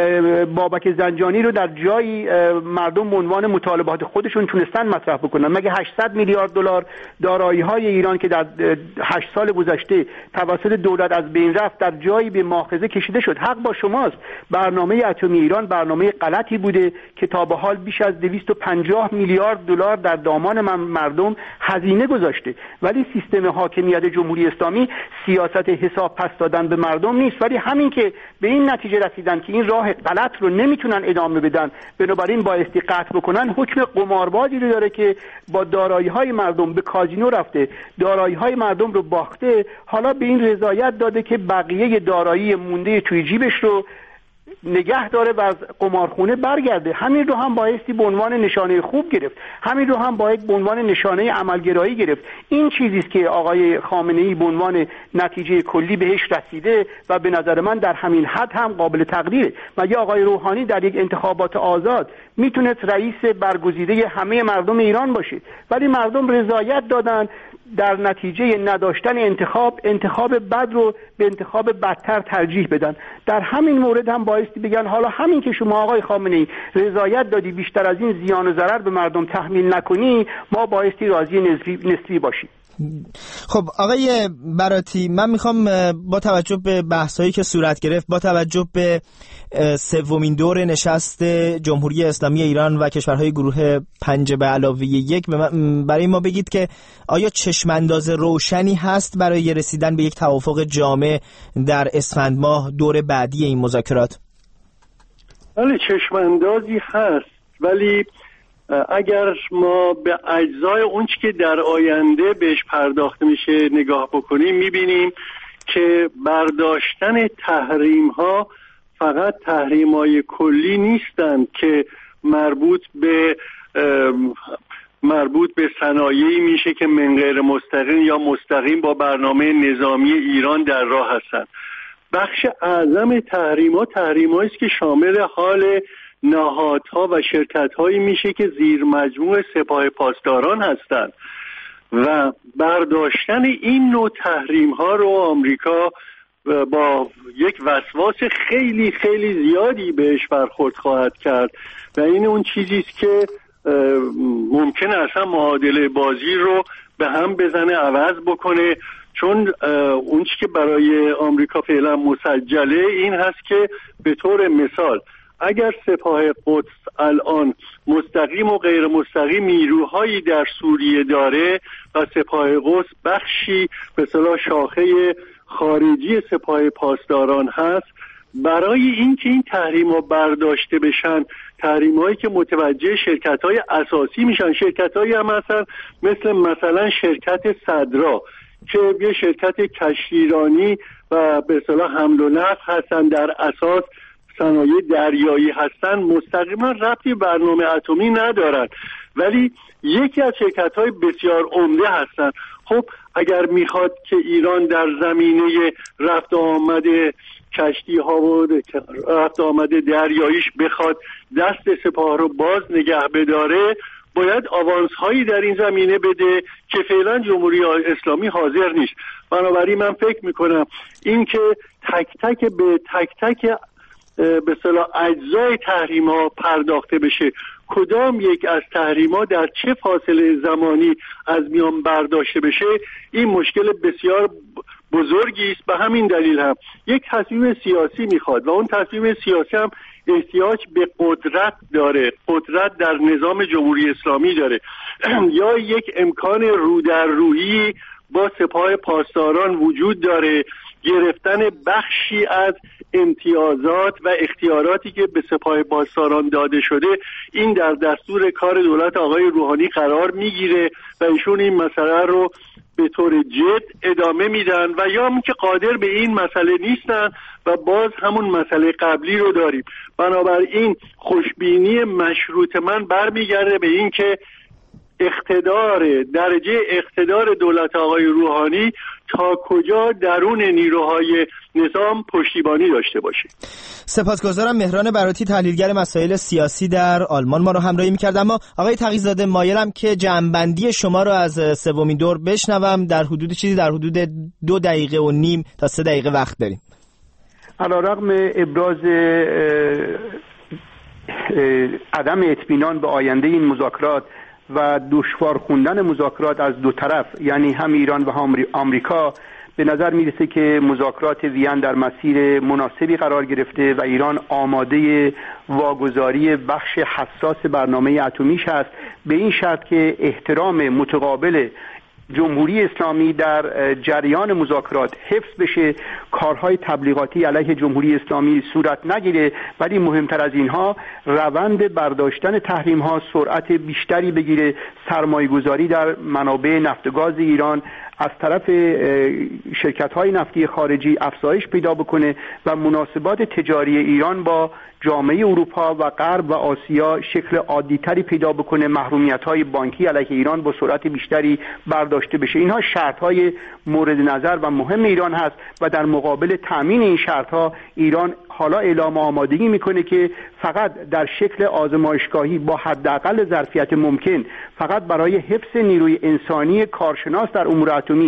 بابک زنجانی رو در جایی مردم به عنوان مطالبات خودشون تونستن مطرح بکنن؟ مگه 800 میلیارد دلار دارایی‌های ایران که در 8 سال گذشته توسط دولت از بین رفت در جایی به مؤاخذه کشیده شد؟ حق با شماست. برنامه اتمی ایران برنامه غلطی بوده که تا به حال بیش از 250 میلیارد دلار در دامان مردم هزینه گذاشته، ولی سیستم حاکمیت جمهوری اسلامی سیاست حساب پس دادن به مردم نیست، ولی همین که به این نتیجه رسیدن که این راه غلط رو نمیتونن ادامه بدن، بنابراین بایستی قطع بکنن، حکم قماربازی رو داره که با دارایی‌های مردم به کازینو رفته، دارایی‌های مردم رو باخته، حالا به این رضایت داده که بقیه دارایی مونده توی جیبش رو نگه داره و از قمارخونه برگرده. همین رو هم بایستی به عنوان نشانه خوب گرفت، همین رو هم باید به عنوان نشانه عملگرایی گرفت. این چیزی است که آقای خامنه‌ای به عنوان نتیجه کلی بهش رسیده و به نظر من در همین حد هم قابل تقدیره. مگه آقای روحانی در یک انتخابات آزاد میتونست رئیس برگزیده همه مردم ایران باشه؟ ولی مردم رضایت دادن در نتیجه نداشتن انتخاب بد رو به انتخاب بدتر ترجیح بدن. در همین مورد هم بایستی بگن حالا همین که شما آقای خامنه‌ای رضایت دادی بیشتر از این زیان و ضرر به مردم تحمیل نکنی، ما بایستی راضی نسبی باشیم. خب آقای براتی، من میخوام با توجه به بحثایی که صورت گرفت، با توجه به سومین دور نشست جمهوری اسلامی ایران و کشورهای گروه 5+1 برای ما بگید که آیا چشمانداز روشنی هست برای رسیدن به یک توافق جامع در اسفند ماه دور بعدی این مذاکرات؟ بله، چشماندازی هست، ولی اگر ما به اجزای اون چی که در آینده بهش پرداخته میشه نگاه بکنیم، میبینیم که برداشتن تحریم ها فقط تحریم های کلی نیستند که مربوط به صنایعی میشه که من غیر مستقیم یا مستقیم با برنامه نظامی ایران در راه هستند. بخش اعظم تحریم‌هایی است که شامل حال نهادها و شرکت‌هایی میشه که زیر مجموع سپاه پاسداران هستند و برداشتن این نوع تحریم‌ها رو آمریکا با یک وسواس خیلی خیلی زیادی بهش برخورد خواهد کرد و این اون چیزی است که ممکنه اصلا معادله بازی رو به هم بزنه، عوض بکنه، چون اون چیزی که برای آمریکا فعلا مسجله این هست که به طور مثال اگر سپاه قدس الان مستقیم و غیر مستقیم نیروهایی در سوریه داره و سپاه قدس بخشی به اصطلاح شاخه خارجی سپاه پاسداران هست، برای اینکه این تحریم‌ها برداشته بشن، تحریم‌هایی که متوجه شرکت‌های اساسی میشن، شرکت‌هایی هم هستن مثلا شرکت صدرا که یه شرکت کشتیرانی و به اصطلاح حمل و نقل هستن، در اساس صنایع دریایی هستن، مستقیما ربطی برنامه اتمی ندارن، ولی یکی از شرکت‌های بسیار عمده هستن. خب اگر میخواد که ایران در زمینه رفت آمد کشتی ها و رفت آمد دریاییش بخواد دست سپاه رو باز نگه بداره، باید آوانس هایی در این زمینه بده که فعلا جمهوری اسلامی حاضر نیست. بنابراین من فکر میکنم این که تک تک به اصطلاح اجزای تحریم ها پرداخته بشه، کدام یک از تحریم ها در چه فاصله زمانی از میان برداشته بشه، این مشکل بسیار بزرگی است. به همین دلیل هم یک تصمیم سیاسی میخواد و اون تصمیم سیاسی هم احتیاج به قدرت داره، قدرت در نظام جمهوری اسلامی داره یا یک امکان رو در رویی با سپاه پاسداران وجود داره، گرفتن بخشی از امتیازات و اختیاراتی که به سپاه پاسداران داده شده، این در دستور کار دولت آقای روحانی قرار میگیره و ایشون این مسئله رو به طور جد ادامه میدن و یا هم که قادر به این مسئله نیستن و باز همون مسئله قبلی رو داریم. بنابراین خوشبینی مشروط من برمیگرده به این که درجه اقتدار دولت آقای روحانی تا کجا درون نیروهای نظام پشتیبانی داشته باشه. سپاسگزارم. مهران براتی، تحلیلگر مسائل سیاسی در آلمان، ما رو همراهی می‌کرد. اما آقای تقی‌زاده، مایلم که جمع‌بندی شما رو از سومین دور بشنوم. در حدود 2 دقیقه و نیم تا 3 دقیقه وقت داریم. علی‌رغم ابراز عدم اطمینان به آینده این مذاکرات و دشوار خوندن مذاکرات از دو طرف، یعنی هم ایران و هم آمریکا، به نظر میرسه که مذاکرات وین در مسیر مناسبی قرار گرفته و ایران آماده واگذاری بخش حساس برنامه اتمیش است، به این شرط که احترام متقابل جمهوری اسلامی در جریان مذاکرات حفظ بشه، کارهای تبلیغاتی علیه جمهوری اسلامی صورت نگیره، ولی مهمتر از اینها روند برداشتن تحریم ها سرعت بیشتری بگیره، سرمایه‌گذاری در منابع نفت و گاز ایران از طرف شرکت‌های نفتی خارجی افزایش پیدا بکنه و مناسبات تجاری ایران با جامعه اروپا و غرب و آسیا شکل عادی‌تری پیدا بکنه، محرومیت‌های بانکی علیه ایران با سرعت بیشتری برداشته بشه. اینها شرط‌های مورد نظر و مهم ایران هست و در مقابل تامین این شرط‌ها ایران حالا اعلام آمادگی میکنه که فقط در شکل آزمایشگاهی با حداقل ظرفیت ممکن، فقط برای حفظ نیروی انسانی کارشناس در امور اتمی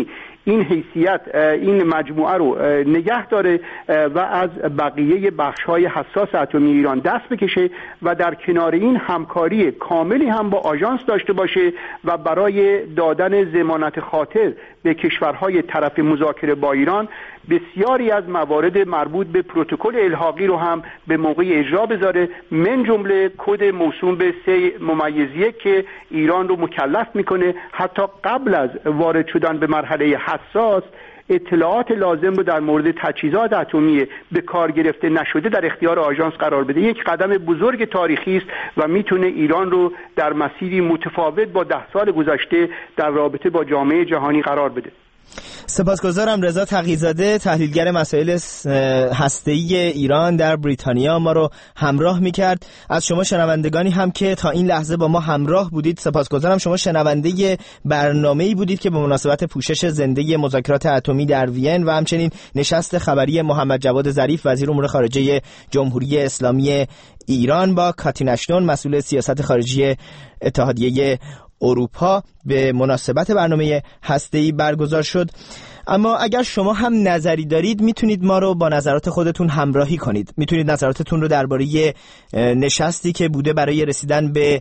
این حیثیت این مجموعه رو نگه داره و از بقیه بخش‌های حساس اتمی ایران دست بکشه و در کنار این همکاری کاملی هم با آژانس داشته باشه و برای دادن ضمانت خاطر به کشورهای طرف مذاکره با ایران بسیاری از موارد مربوط به پروتکل الحاقی رو هم به موقع اجرا بذاره، من جمله کد موسوم به 3-1 که ایران رو مکلف میکنه حتی قبل از وارد شدن به مرحله حساس اطلاعات لازم رو در مورد تجهیزات اتمی به کار گرفته نشده در اختیار آژانس قرار بده. یک قدم بزرگ تاریخی است و میتونه ایران رو در مسیری متفاوت با 10 سال گذشته در رابطه با جامعه جهانی قرار بده. سپاسگزارم. رضا تقی‌زاده، تحلیلگر مسائل هسته‌ای ایران در بریتانیا ما رو همراه می‌کرد. از شما شنوندگانی هم که تا این لحظه با ما همراه بودید سپاسگزارم. شما شنونده برنامه‌ای بودید که به مناسبت پوشش زنده مذاکرات اتمی در وین و همچنین نشست خبری محمد جواد ظریف وزیر امور خارجه جمهوری اسلامی ایران با کاترین اشتون مسئول سیاست خارجی اتحادیه اروپا به مناسبت برنامه هسته‌ای برگزار شد. اما اگر شما هم نظری دارید میتونید ما رو با نظرات خودتون همراهی کنید. میتونید نظراتتون رو درباره نشستی که بوده برای رسیدن به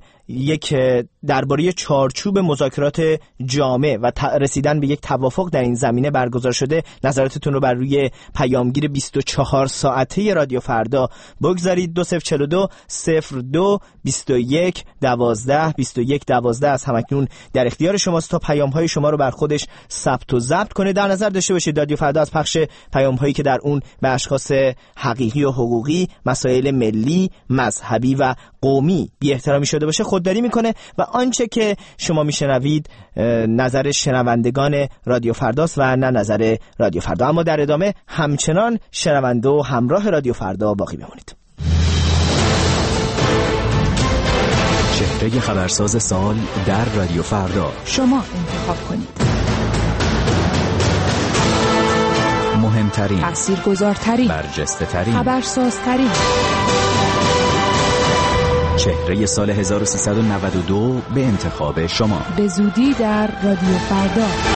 درباره چارچوب مذاکرات جامع و رسیدن به یک توافق در این زمینه برگزار شده، نظراتتون رو بر روی پیامگیر 24 ساعته رادیو فردا بگذارید. 2042 02 21 12 21 12 از همکنون در اختیار شماست تا پیام‌های شما رو بر خودش ثبت و ضبط کنه. در نظر داشته باشید رادیو فردا از پخش پیام‌هایی که در اون به اشخاص حقیقی و حقوقی، مسائل ملی، مذهبی و قومی بی احترامی شده باشه خودداری میکنه و آنچه که شما میشنوید نظر شنوندگان رادیو فرداست و نه نظر رادیو فردا. اما در ادامه همچنان شنونده و همراه رادیو فردا باقی بمونید. چهره خبرساز سال در رادیو فردا شما انتخاب کنید. مهمترین، تاثیرگذارترین، برجسته‌ترین، خبرسازترین چهره سال 1392 به انتخاب شما. به زودی در رادیو فردا.